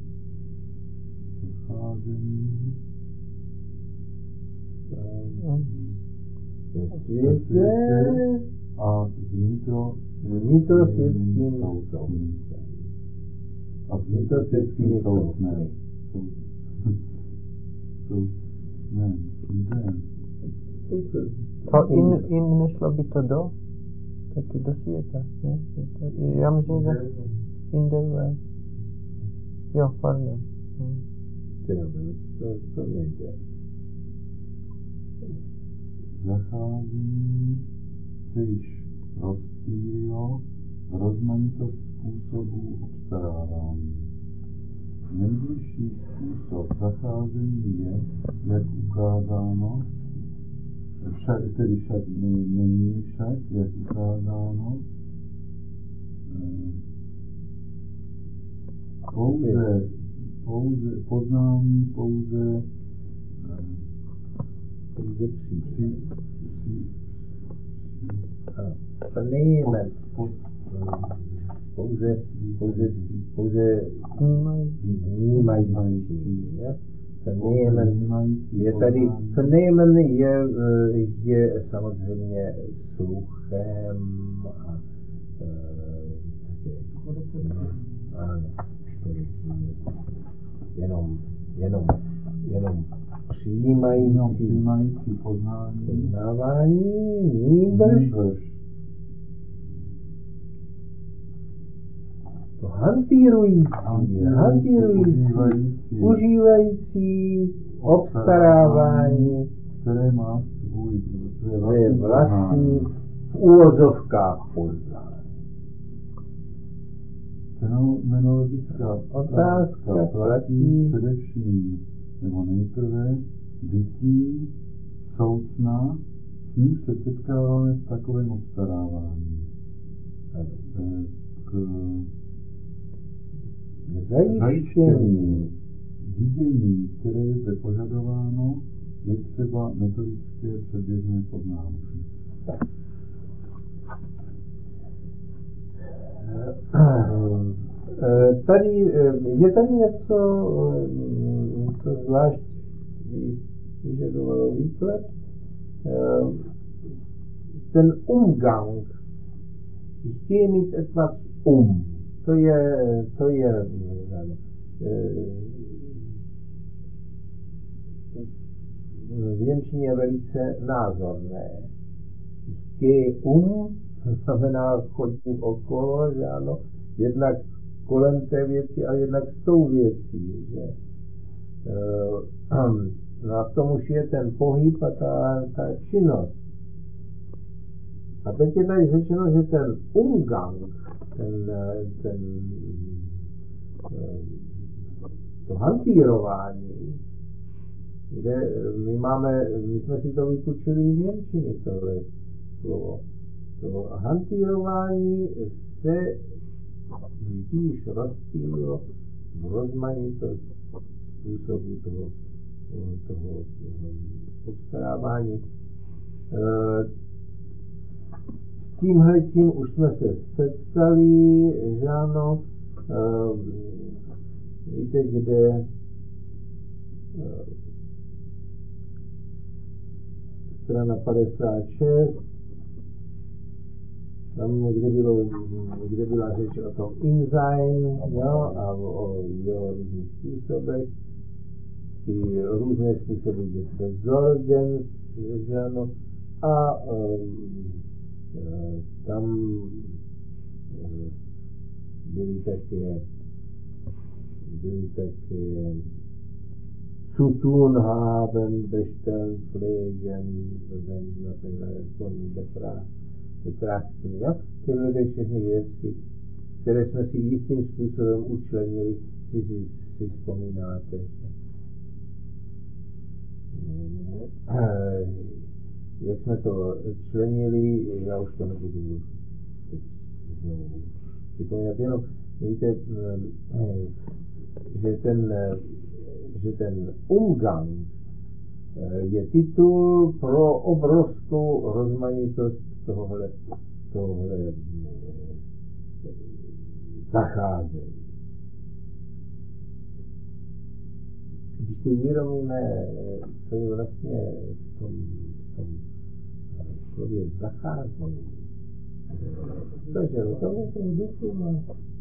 zacházení ve světě a s vnitrosvětským vnitrosvětským soudcem. A vnitrostředským jsou snem. Jsou snem. A in, in nešlo by to do? Taky do světa, ne? To, já myslím, že in the world. Jo, pardon. Hm. To, to nejde. Zacházení se již rozptýlilo v rozmanitost způsobů obstarávání. Nejbližší způsob zacházení je, jak ukázáno, však, tedy však není však, jak ukázáno, pouze, pouze poznání, pouze pouze při, při, při, To nejíme. Pouze, pouze, pouze vnímající. To nejmen je tady, to nejmen je, je samozřejmě sluchem a ano, jenom, jenom, jenom přijímající, přijímající poznání, poznávání, nýbrž to hantýrující, hantýrující, užívající obstarávání, které má svůj své vlastní v úvozovkách poznání. Fenomenologická otázka platí především, nebo nejprve, bytí, soucna, s ním se setkáváme v takovém obstarávání. K zajištění vidění, které je zde požadováno, je třeba metodické předběžné poznámky. Tady, je tady něco, co zvlášť vyžadovalo výklad. Ten Umgang, ich gehe mit etwas um. To je, to je v němčině je velice názorné. Ich gehe um, to znamená chodím okolo, že ano, jednak kolem té věci a jednak s tou věcí, že no a v tom už je ten pohyb a ta, ta činnost. A teď je tady řečeno, že ten Umgang, ten, ten to hantýrování, kde my máme, my jsme si to vypučili z němčiny, tohle slovo. To hantýrování se vždy již rozptýlilo v rozmanitost způsobu toho, toho, toho obstarávání. S tímhletím už jsme se setkali, že ano, víte, kde strana padesát šest, tam, kde, bylo, kde byla řeč o tom Insein, jo, a o, o jeho různých způsobech, ty různé způsoby, kde jsme Sorgen, že ano, a um, tam um, byly také, byly také zu tun haben, bestellen, pflegen, wenn a tak dále, von betrachten, jo? Tyhle všechny věci, které jsme si jistým způsobem učlenili, si, si, si vzpomínáte. Jak jsme to členili, já už to nebudu znovu připomínat, jenom víte, že ten, že ten Umgang je titul pro obrovskou rozmanitost tohle, tohle zacházení. Když si uvědomíme, co je vlastně v tom, v tom slově zacházení, cože, o tom je to duchu,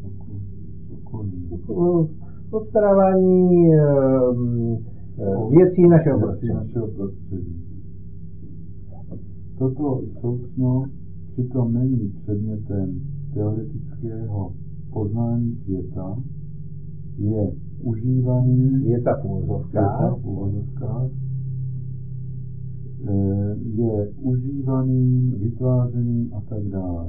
Obstarávání um, věcí našeho prostředí. našeho prostředí. Toto soucno přitom není předmětem teoretického poznání světa, je užívaný Světa v uvozovkách, v uvozovkách, je užívaným, vytvářeným a tak dále.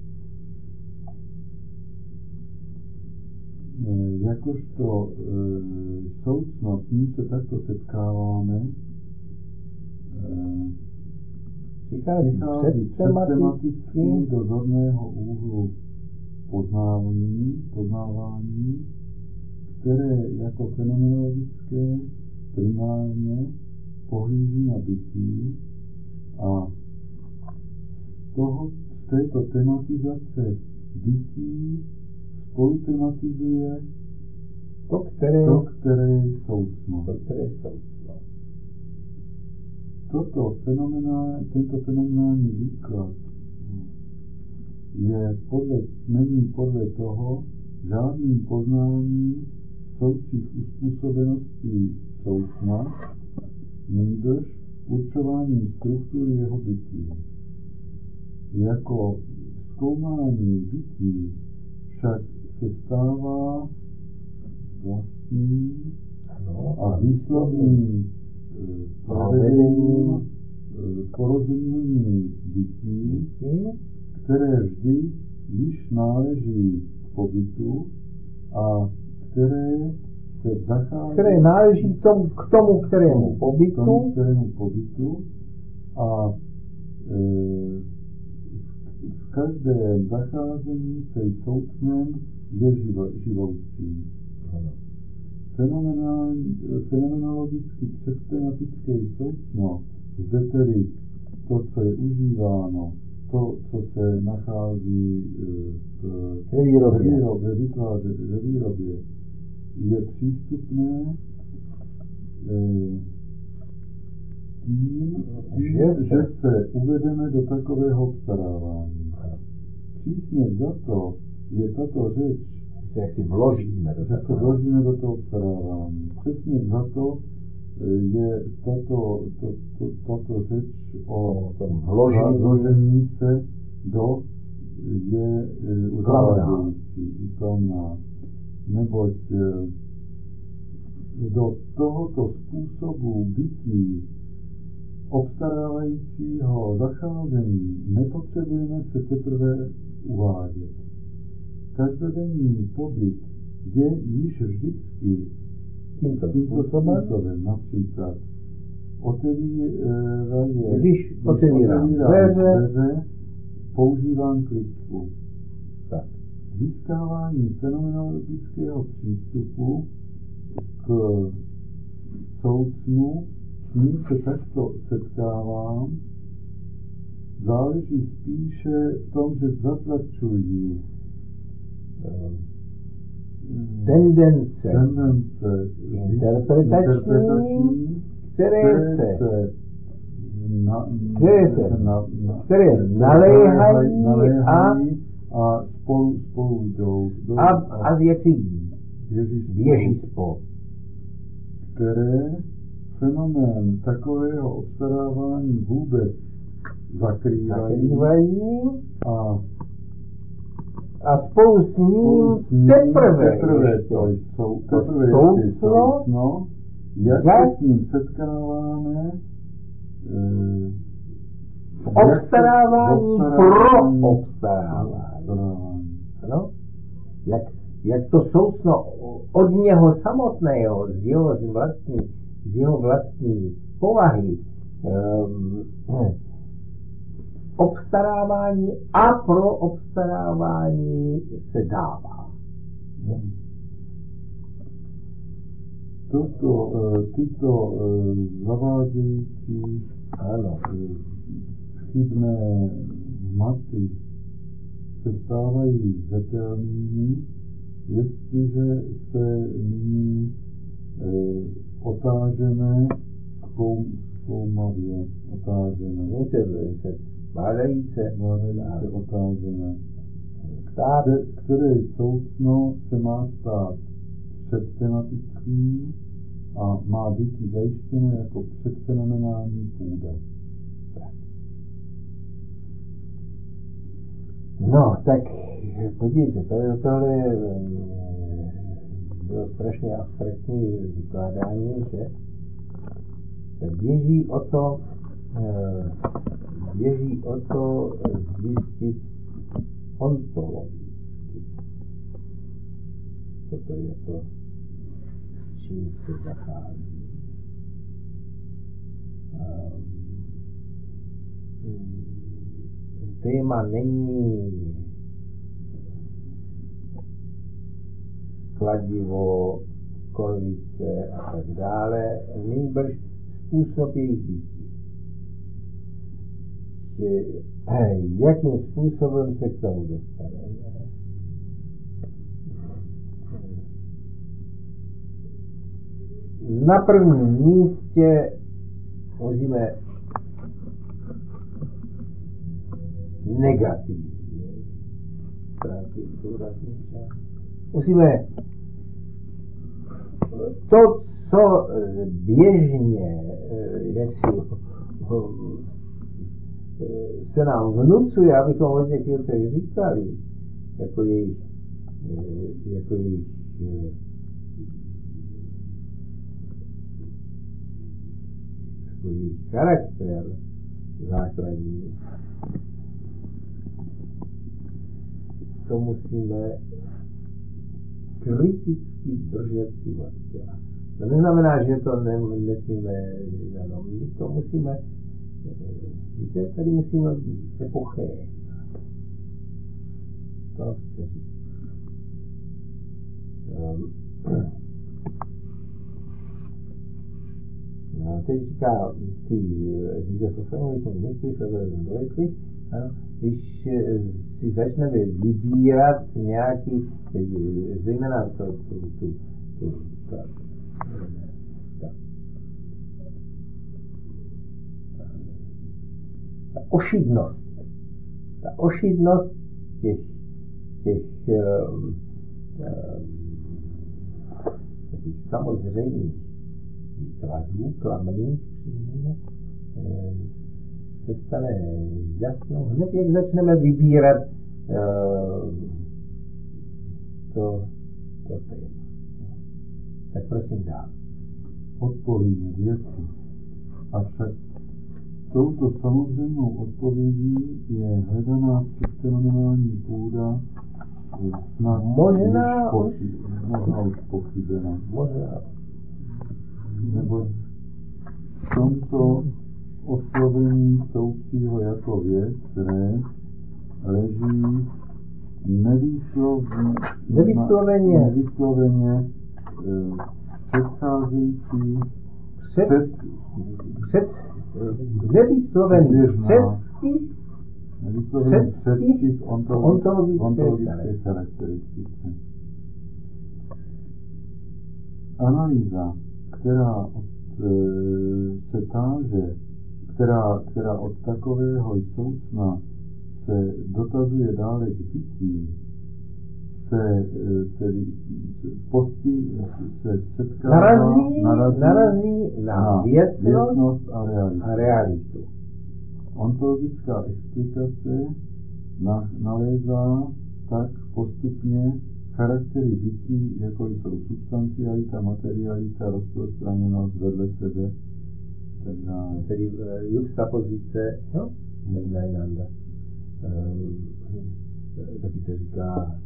Jakožto soucno, s ním se takto setkáváme, přichází systematicky do zorného úhlu poznávání, poznávání, které jako fenomenologické primárně pohlíží na bytí a z, toho, z této tematizace bytí spolu tematizuje to, které, to, které je soucno. To, které je soucno. Toto fenomenál, tento fenomenální výklad je podle, není podle toho žádným poznáním soucích uspůsobeností soucna, nýbrž určováním struktury jeho bytí. Jako zkoumání bytí však se stává vlastním ano, a výslovným provedením porozumění bytí, které vždy již náleží k pobytu a které se zachází které náleží k tomu, k tomu kterému pobytu, tomu, kterému pobytu a e, v každém zacházení se soucnem je živo, živoucí. Fenomenologicky předtematické soucno, zde tedy to, co je užíváno, to, co se nachází ve výrobě, ve výtváře, ve výrobě, je přístupné eh, tím, tím že, se, že se uvedeme do takového obstarávání. Přísně za to je tato řeč, se jak si vložíme do, že se vložíme do toho obstarávání. Přesně za to je tato, to, to, tato řeč o tom vložení, vložení se do je uzávadějící, klamná. Neboť do tohoto způsobu bytí obstarávajícího zacházení nepotřebujeme se teprve uvádět. Každodenní pobyt je již vždycky tímto, tímto způsobem, způsobem. Například otevíraje, když otevírám dveře, dveře, používám klitku. Tak. Získávání fenomenologického přístupu k soucnu, s ním se takto setkávám, záleží spíše v tom, že zatlačují tendence, tendence interpretační, které, které se, se na, které, se, na, na, které naléhají, naléhají a, a spolu, spolu jdou. jdou a, a věci běží, běží spolu. Které fenomén takového obstarávání vůbec zakrývají, zakrývají a a spolu s ním, s ním teprve, teprve to jsou, teprve soucno, soucno, jak, jak se s ním setkáváme e, v obstarávání pro obstarávání. Ano? Jak, jak to soucno od něho samotného, z jeho vlastní, z jeho vlastní povahy, um, obstarávání a pro obstarávání se dává. Toto, tyto zavádějící ano. chybné hmaty se stávají zřetelnými, jestliže se nyní otážeme zkoumavě, otážeme. My se, se bádajíce, bádajíce otážeme, stát, který soucno se má stát předtematický a má být zajištěno jako předfenomenální půda. No, tak podívejte, to, tohle je, bylo strašně abstraktní vykládání, že tak běží o to, běží o to zjistit ontologicky, co to je to, s čím se zachází. Téma není kladivo, konvice a tak dále, nejbrž způsob jejich bytí. Jakým způsobem se k tomu dostaneme? Na prvním místě musíme negativní stránky zdůraznit. Musíme to, co běžně jak si, se nám vnucuje, abychom o těch věcech říkali, jako jejich, jako jejich jako jejich charakter základní. To musíme kriticky držet si vlastně. To neznamená, že to ne, nesmíme jenom, my to musíme, víte, tady musíme být epoché. To chci říct. Um, no, teď říká, ty, diese verfänglichen nicht verwirren deutlich, ano, když si začneme vybírat nějaký, zejména to, tu, tu, tu, ta, ta, ta ošidnost, ta ošidnost těch, těch um, um, samozřejmých výkladů, klamných přímě, um, se stane jasnou, hned jak začneme vybírat uh, to, to téma. Tak prosím dál. Odpovíme věci. Avšak touto samozřejmou odpovědí je hledaná předfenomenální půda snad možná už, pochy, možná už pochybena. Možná. Nebo v tomto oslovení soucího jako věc, res, leží nevýslovně, nevýsloveně, nevýsloveně eh, předcházející před, před, před nevýslovený předstih, nevýslovený předstih ontologické, ontologické charakteristice. Analýza, která od, e, se táže, která, která od takového soucna se dotazuje dále k bytí, se tedy posti, se setkává, narazí, narazí, narazí na, na věcnost, věcnost a realitu. a realitu. Ontologická explikace na, nalézá tak postupně charaktery bytí, jako jsou substancialita, materialita, rozprostraněnost vedle sebe, tak dále. Tedy uh, juxtapozice, no, neznajnanda. Um, taky se říká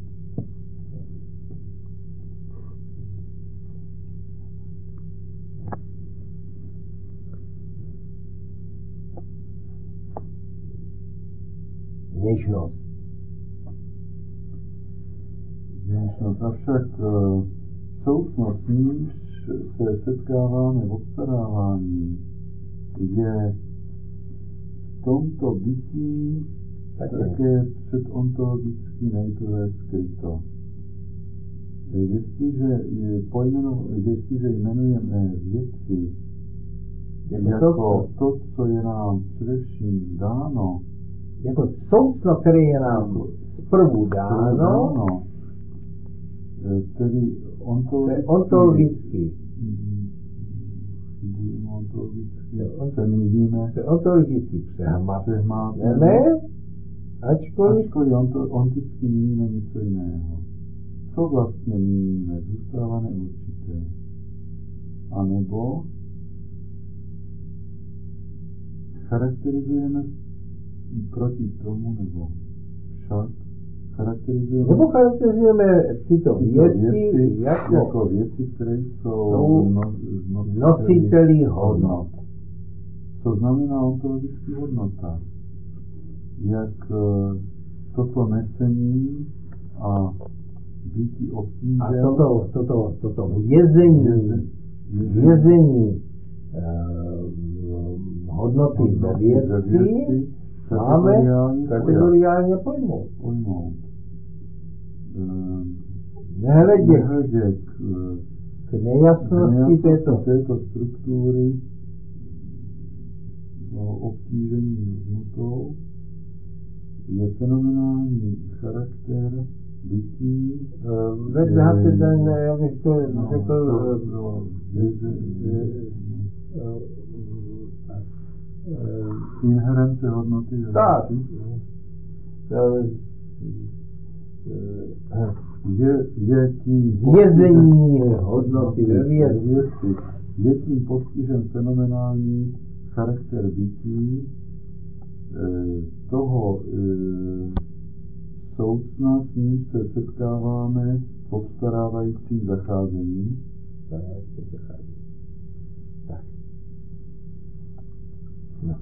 něžnost. Něžnost, avšak uh, soucnost, s níž se setkáváme v obstarávání, je v tomto bytí tak také předontologicky nejprve skryto. Jestliže, je pojmeno, jestliže jmenujeme věci jako to, co je nám především dáno, jako soucno, které je nám zprvu dáno, no, tedy ontologicky, ontologicky, ontologicky se míjíme, se ontologicky přehmatneme, ačkoliv, ačkoliv onto, onticky míjíme něco jiného. Co vlastně míjíme, zůstává neurčité. A nebo charakterizujeme proti tomu, nebo však charakterizujeme, nebo charakterizujeme tyto, tyto věci, věci jako, jako věci, které jsou, jsou no, nositeli hodnot. Co znamená ontologická hodnota? Jak toto nesení a bytí obtížen. A toto, toto, toto vězení, vězení eh, hodnoty ve věci máme kategoriálně pojmout. pojmout. Nehledě, Nehledě k, k nejasnosti této, této struktury obtížení hodnotou je fenomenální charakter bytí. Vedle ten, já bych to no, řekl, to, to, inherence hodnoty. Tak. Je, je tím vězení hodnoty ve věci. Je tím postižen fenomenální charakter bytí toho soucna, s ním se setkáváme v obstarávajícím zacházení. Tak. No.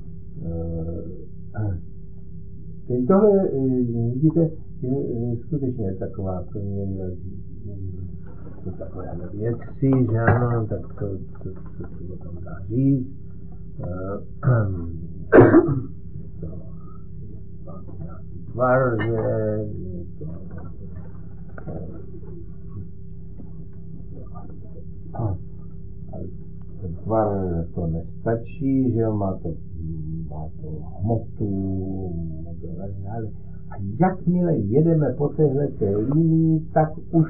Teď tohle, vidíte, je skutečně taková pro mě, to takové věci, že ano, tak co, co, co se o tom dá říct. To je nějaký tvar, že je to ten tvar to nestačí, že má to, má to hmotu, ale a jakmile jedeme po téhleté linii, tak už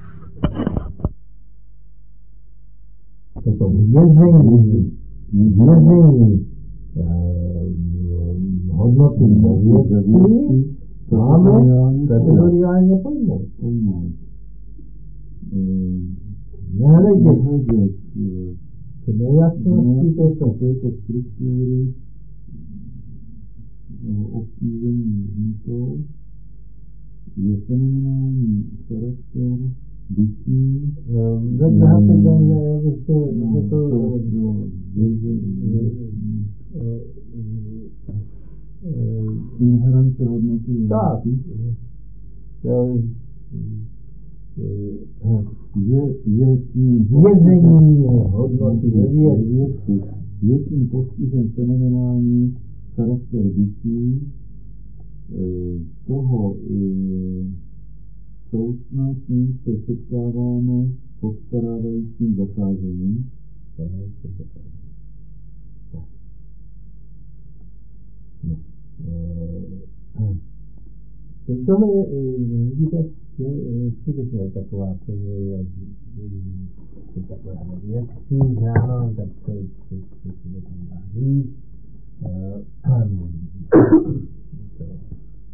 toto vězení, vězení eh, hodnoty ve věci máme kategoriálně pojmout. pojmout. Nehledě k nejasnosti této, této struktury obtížení hodnotou je fenomenální charakter bytí. Vedle ten, já bych to řekl, inherence hodnoty. Tak. Je, je tím vězení hodnoty ve věci. Je tím postižen fenomenální charakter bytí toho soucna, s ním se setkáváme v obstarávajícím zacházení. Tak. No. Teď tohle, vidíte, je skutečně taková pro mě, je takové věci, že ano, tak co, co, co se o tom dá říct. To je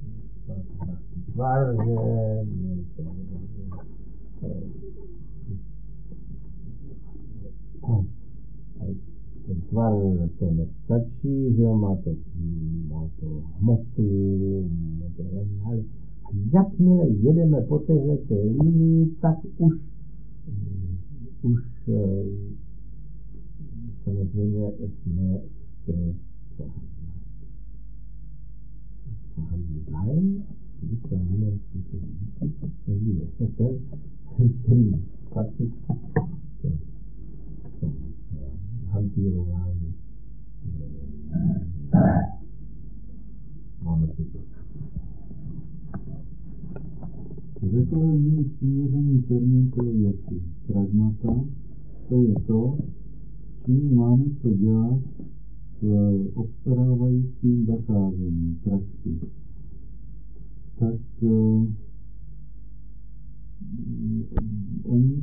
tvar, že je to ten tvar to nestačí, že má to, má to hmotu, ale jakmile jedeme po téhleté linii, tak už, už samozřejmě jsme v té pohandlání, když to jiném způsobem, někdy je ten, který fakticky hantýrování. Máme tu to. Řekl mi přiměřený termín pro věci. Pragmata, to je to, čím máme co dělat v obstarávajícím zacházení, praxi. uh, oni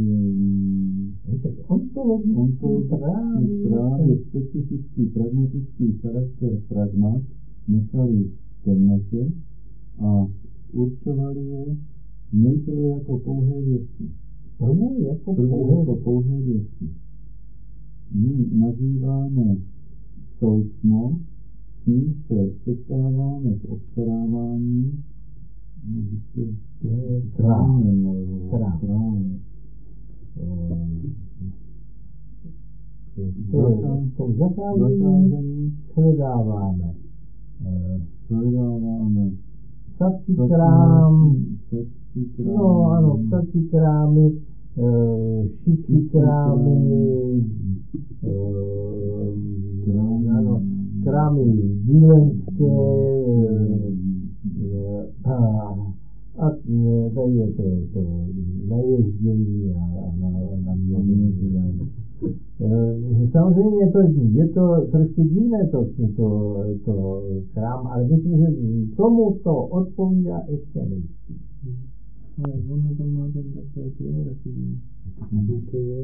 ontologický právě specifický pragmatický charakter pragmat nechali v temnotě a určovali je nejprve jako pouhé věci. První jako První jako pouhé věci. My nazýváme soucno, s ním se setkáváme v obstarávání, no, to je krám. Krám. Krám. V tom zacházení shledáváme. Shledáváme. Psací krám. Psací krám. No ano, psací krámy, šicí krámy, ano, krámy dílenské, a, a tady je to, to naježdění a, a na, na měření. Samozřejmě je to, je to trošku divné to, to, to krám, ale myslím, že tomu to odpovídá ještě nejspíš. Ale ono to má ten takové priorativní. To je?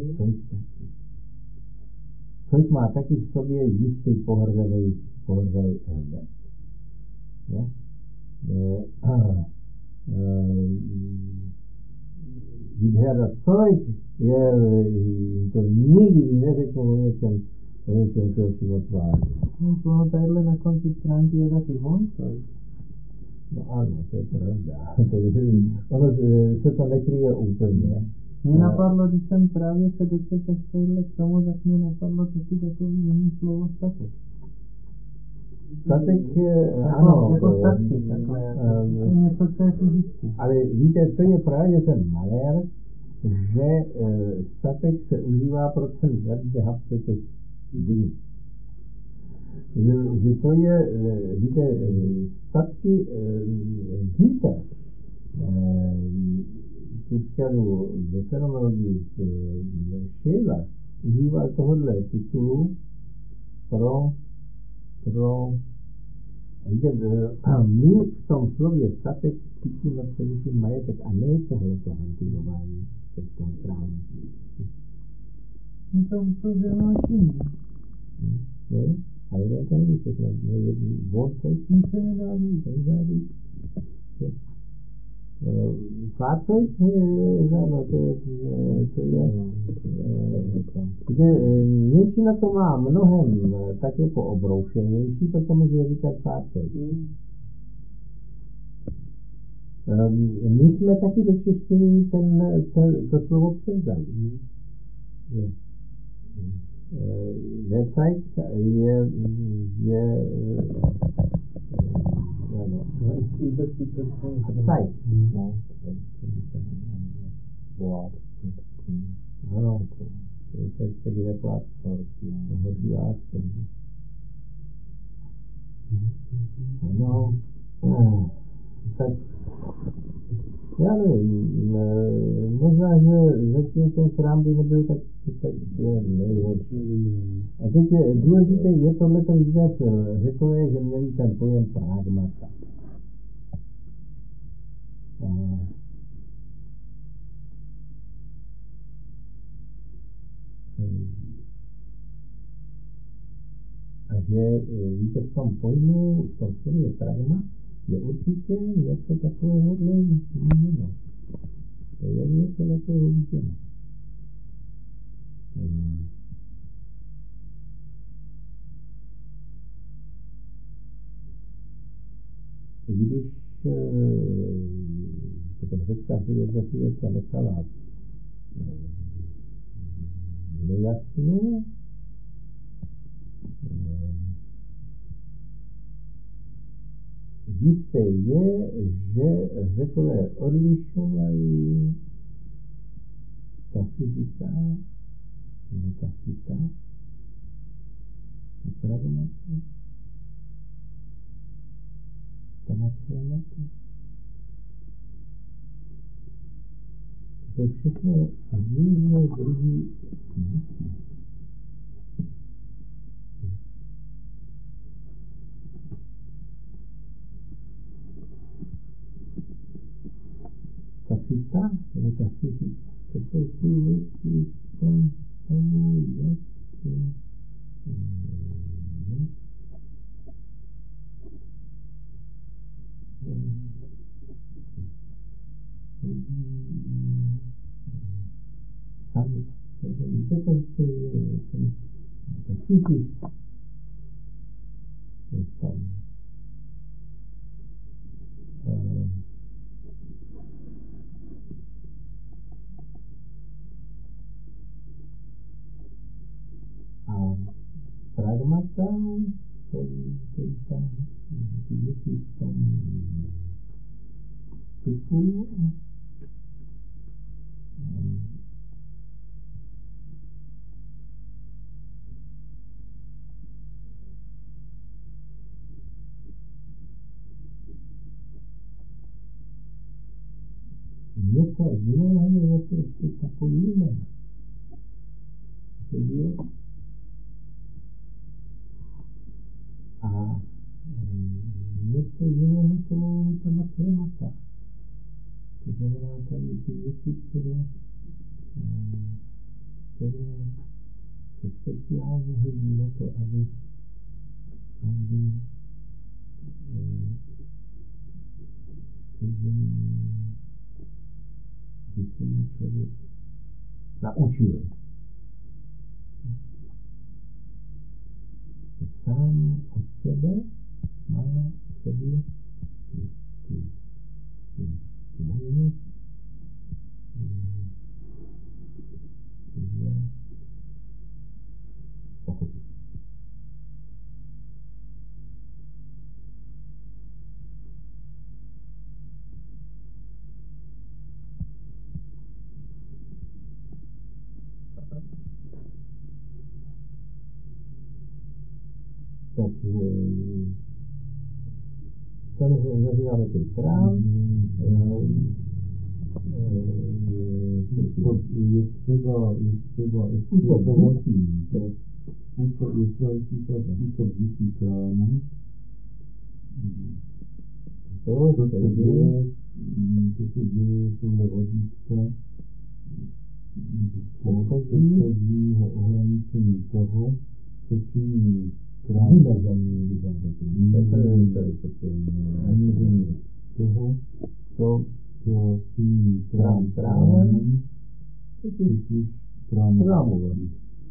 Což má taky v sobě jistý pohrdavý, pohrdavý element. Jo? E, Vidhera Zeug je, to nikdy neřeknu o něčem, o něčem, co si otváří. Ono tadyhle na konci stránky je taky von Zeug. No ano, to je pravda. Ono se to nekryje úplně. Mě napadlo, když jsem právě se dočetl tadyhle k tomu, tak mě napadlo taky takový jiný slovo statek. Statek, Tako, ano. Jako statky, takhle, jako, to je něco, co je fyzické. Ale víte, to je právě ten malér, že e, statek se užívá pro ten verb behaftet ding. Že, že to je, e, víte, e, statky Güter, tu vzkadu ve fenomenologii v Scheler užívá tohohle titulu pro, pro víte, my v tom slově statek cítíme především majetek a ne tohleto hantilování v tom krámu. No to, to zrovna činí. No je, ale to to není všechno. No je Fahrzeug, Nic se nedá říct. nedá říct. Fahrzeug, ano, to je, to je, kde Němčina to má mnohem tak jako obroušenější, proto může říkat Fahrzeug. My jsme taky do češtiny ten, ten, to slovo převzali. Je. Website je, je, ano, Zeit. No, ano, to je tak, taky taková hoří láska. No, tak já nevím, možná, že zatím ten krám by nebyl tak, tak nejhorší. A teď je důležité, je tohleto vidět, Řekové, že měli ten pojem pragmata. A, a že víte, v tom pojmu, v tom slově pragma, je určitě něco takového viděno. To je něco takového viděno. Hmm. I když potom řecká filozofie to nechala nejasnou, jisté je, že Řekové odlišovali ta fyzika, no ta fyzika, ta pragmata, ta materialita. To jsou všechno různé druhy bytí. pragmata, nebo ta fyzika, to jsou ty věci v tom stavu, jak sami sebe. Víte, to je ten fyzika. Je tam. A pragmata jsou teďka ty věci v tom typu. Něco jiného je zase ještě ta pojmena. To bylo. A něco jiného jsou ta témata. To znamená tady ty věci, které, které se speciálně hodí na to, aby, aby se jim, aby se jim člověk naučil. Sám od sebe má v sobě tu, tu, tu, tu možnost, že pochopit. Tak to nazýváme ten krám. Je třeba, je třeba explicitovat způsob, je třeba explicitovat způsob bytí krámu. To, to se děje, to se děje podle vodítka předchozího ohraničení toho, co činí krám. Vymezení, bychom řekli. Vymezení toho, co, co činí krám krámem, totiž krámování.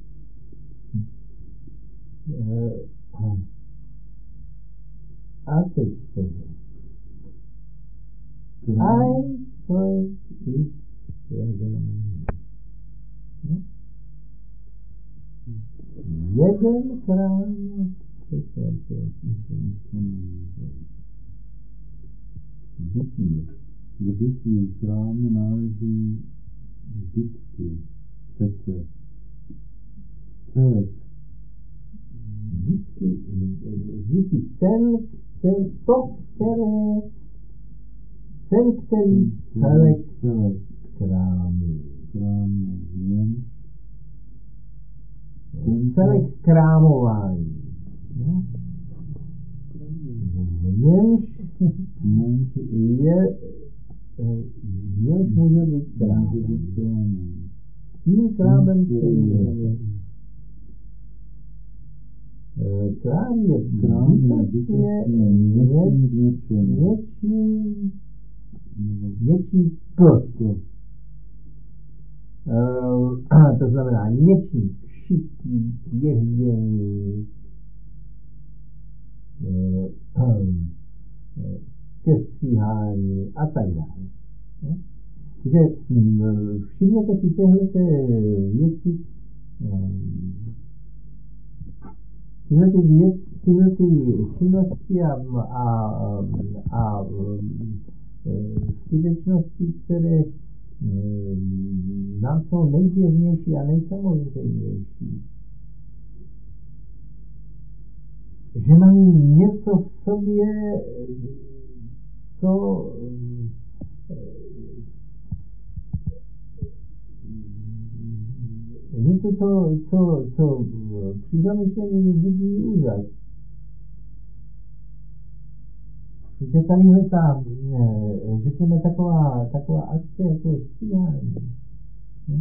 A teď pozor. Ein, zwei, ich, Regelungen. Jeden krám přesvědčil bytí. K bytí krámu náleží vždycky přece celek. Vždycky, vždycky ten, ten, to, které, ten, který celek, celek krámu. Krámu v něm. Celek krámování. No? V němž je, v němž může být krám. Tím krámem, který je. Krám je bytostně něčím, něčím k. To znamená něčím k šití, k ježdění, ke stříhání a tak dále. Takže všimněte si tyhle věci, tyhle ty věci, tyhle ty činnosti a, a, a, a skutečnosti, které nám jsou nejběžnější a nejsamozřejmější. Že mají něco v sobě, co něco, co, co, co při zamyšlení budí úžas. Že tadyhle ta řekněme, taková, taková akce, jako je stříhání, no?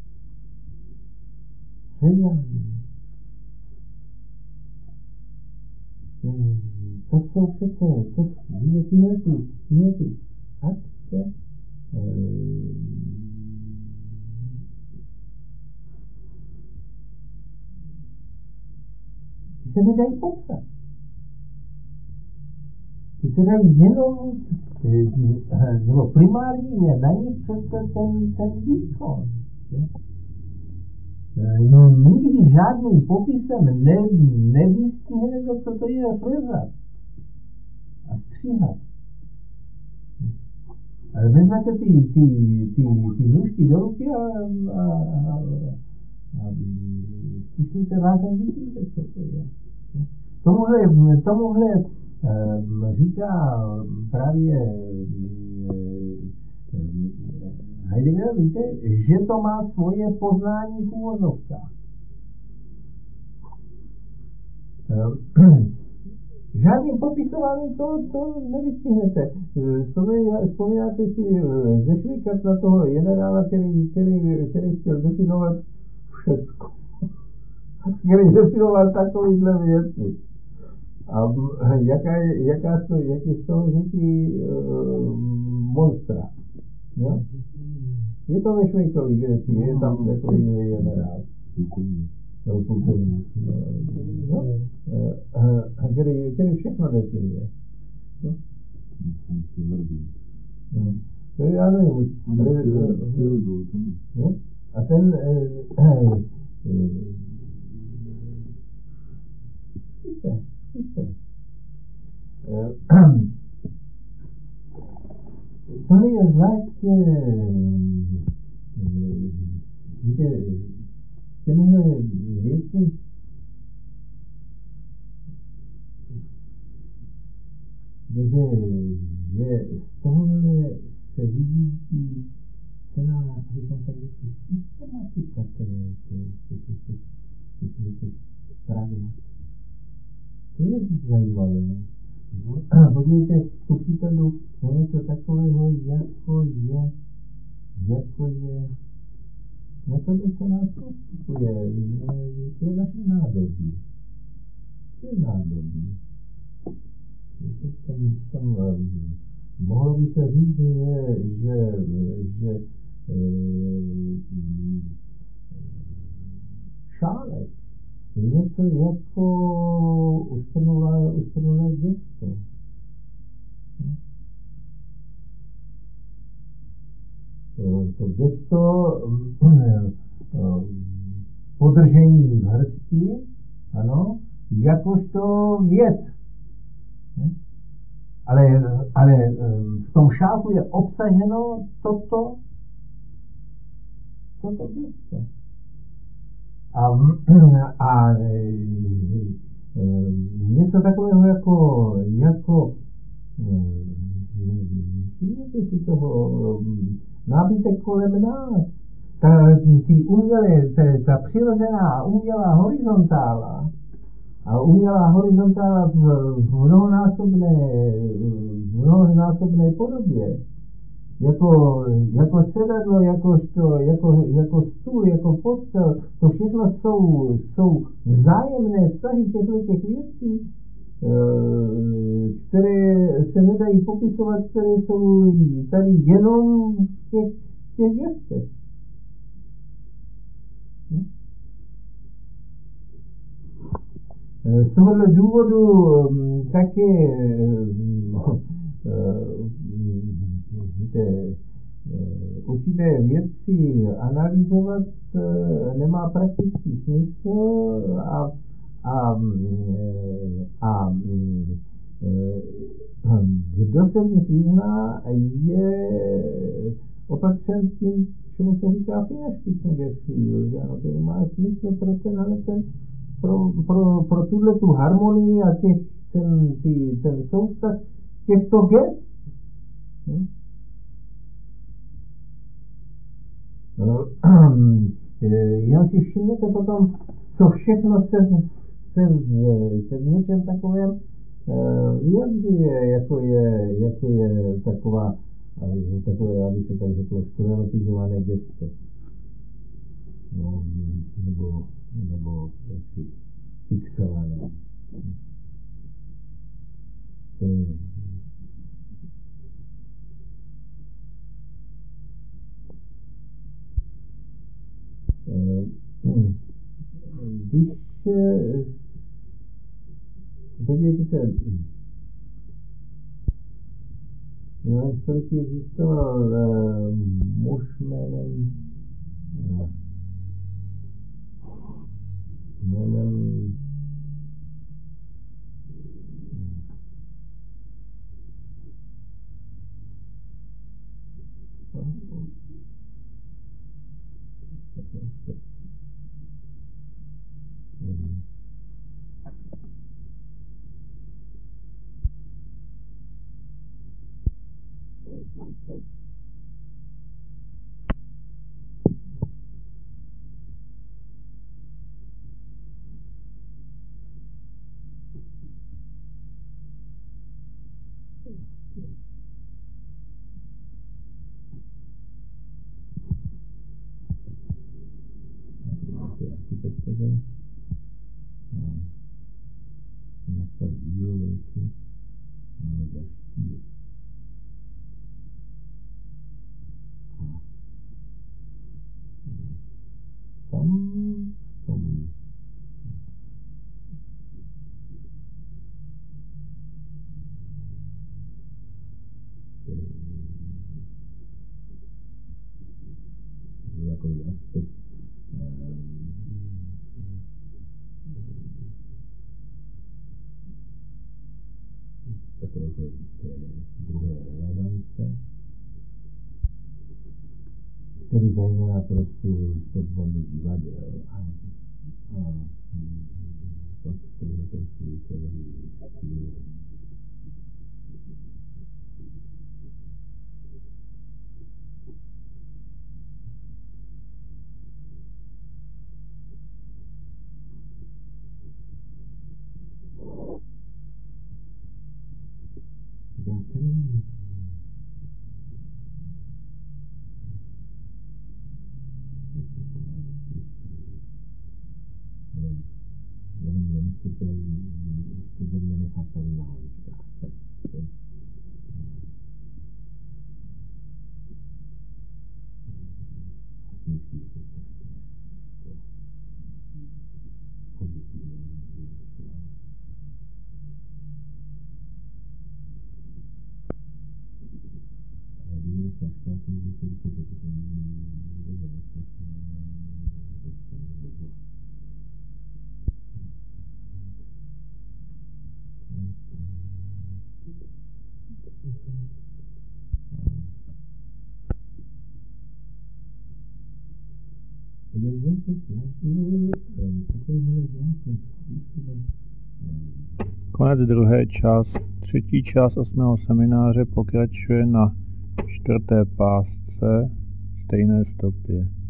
Řezání. To jsou přece, to je tyhle, tyhle akce, e, ty se nedají popsat. Ty se dají jenom, nebo primární je na nich přece ten, ten výkon. No, nikdy žádným popisem ne, nevystihnete, co to je řezat a stříhat. Ale vezmete ty, ty, ty, ty nůžky do ruky a, a, a, a stisknete rázem, vidíte, co to je. Tomuhle, tomuhle um, říká právě um, Heidegger, víte, že to má svoje poznání v úvozovkách. Žádným popisováním to, to nevystihnete. Vzpomínáte si ze Švejkat na toho generála, který, který, který chtěl definovat všecko. Který definoval takovýhle věci. A jaká je, jaká to, jaký z toho vzniklý uh, monstra. Jo? Je to ve Švejkovi, kde si je tam takový generál. No, plukovník. No, a který, který všechno definuje. No. No. To je, já nevím, už. Jo? A ten zkuste, zkuste. To je zvláště, víte, s těmihle věcmi, že, že z tohohle se vyvíjí celá, abychom tak řekli, systematika těch pragmat. To je zajímavé. Podívejte, ku příkladu na něco takového, jako je, jako je, no to by se nás postupuje, to je naše nádobí. To je nádobí. V tom, v tom, mohlo by se říct, že, že, že e, šálek je něco jako ustrnulé, ustrnulé gesto. To, to gesto podržení v hrsti, ano, jakožto věc. Ale, ale v tom šálku je obsaženo toto, toto gesto. A, a e, e, něco takového jako, jako všimněte si toho, nábytek kolem nás, ta, ty umělé, ta, ta přirozená umělá horizontála a umělá horizontála v, v mnohonásobné, v mnohonásobné podobě, jako, jako sedadlo, jako, što, jako, jako stůl, jako postel, to všechno jsou, jsou vzájemné vztahy těchto těch věcí, které se nedají popisovat, které jsou tady jenom v těch, v těch gestech. Z tohohle důvodu také víte, určité věci analyzovat nemá praktický smysl a, a, a kdo se v nich vyzná, je opatřen tím, čemu se říká Fingerspitzengefühl, že ano, který má smysl pro ten, ten pro, pro, pro tuhle tu harmonii a těch, ten, ty, ten soustah těchto gest. Hm? No, jenom si všimněte potom, co všechno se, se, se v něčem takovém vyjadřuje, jako je, jako je taková ale je takové, aby se tak řeklo, stereotypizované gesto. No, nebo, nebo jaksi fixované. To je, když podívejte se, na historii existoval uh, muž jménem uh, jménem architektovi nastal dílo velký za štýl. Tam v tom takový aspekt takové té, té druhé renesance, který zejména prostě stavbami divadel a, a pak touhletou svůj teorii stylu. Já ten jenom, jenom mě nechcete, nechcete mě nechat tady na holičkách. Tak to Hostinský se strašně jako pozitivně vyjadřoval. Výjimka škola jsem zjistil, že to potom bude strašně odstřelný obor. Když jsem se snažil takovýmhle nějakým způsobem Konec druhé část. Třetí část osmého semináře pokračuje na čtvrté pásce stejné stopě.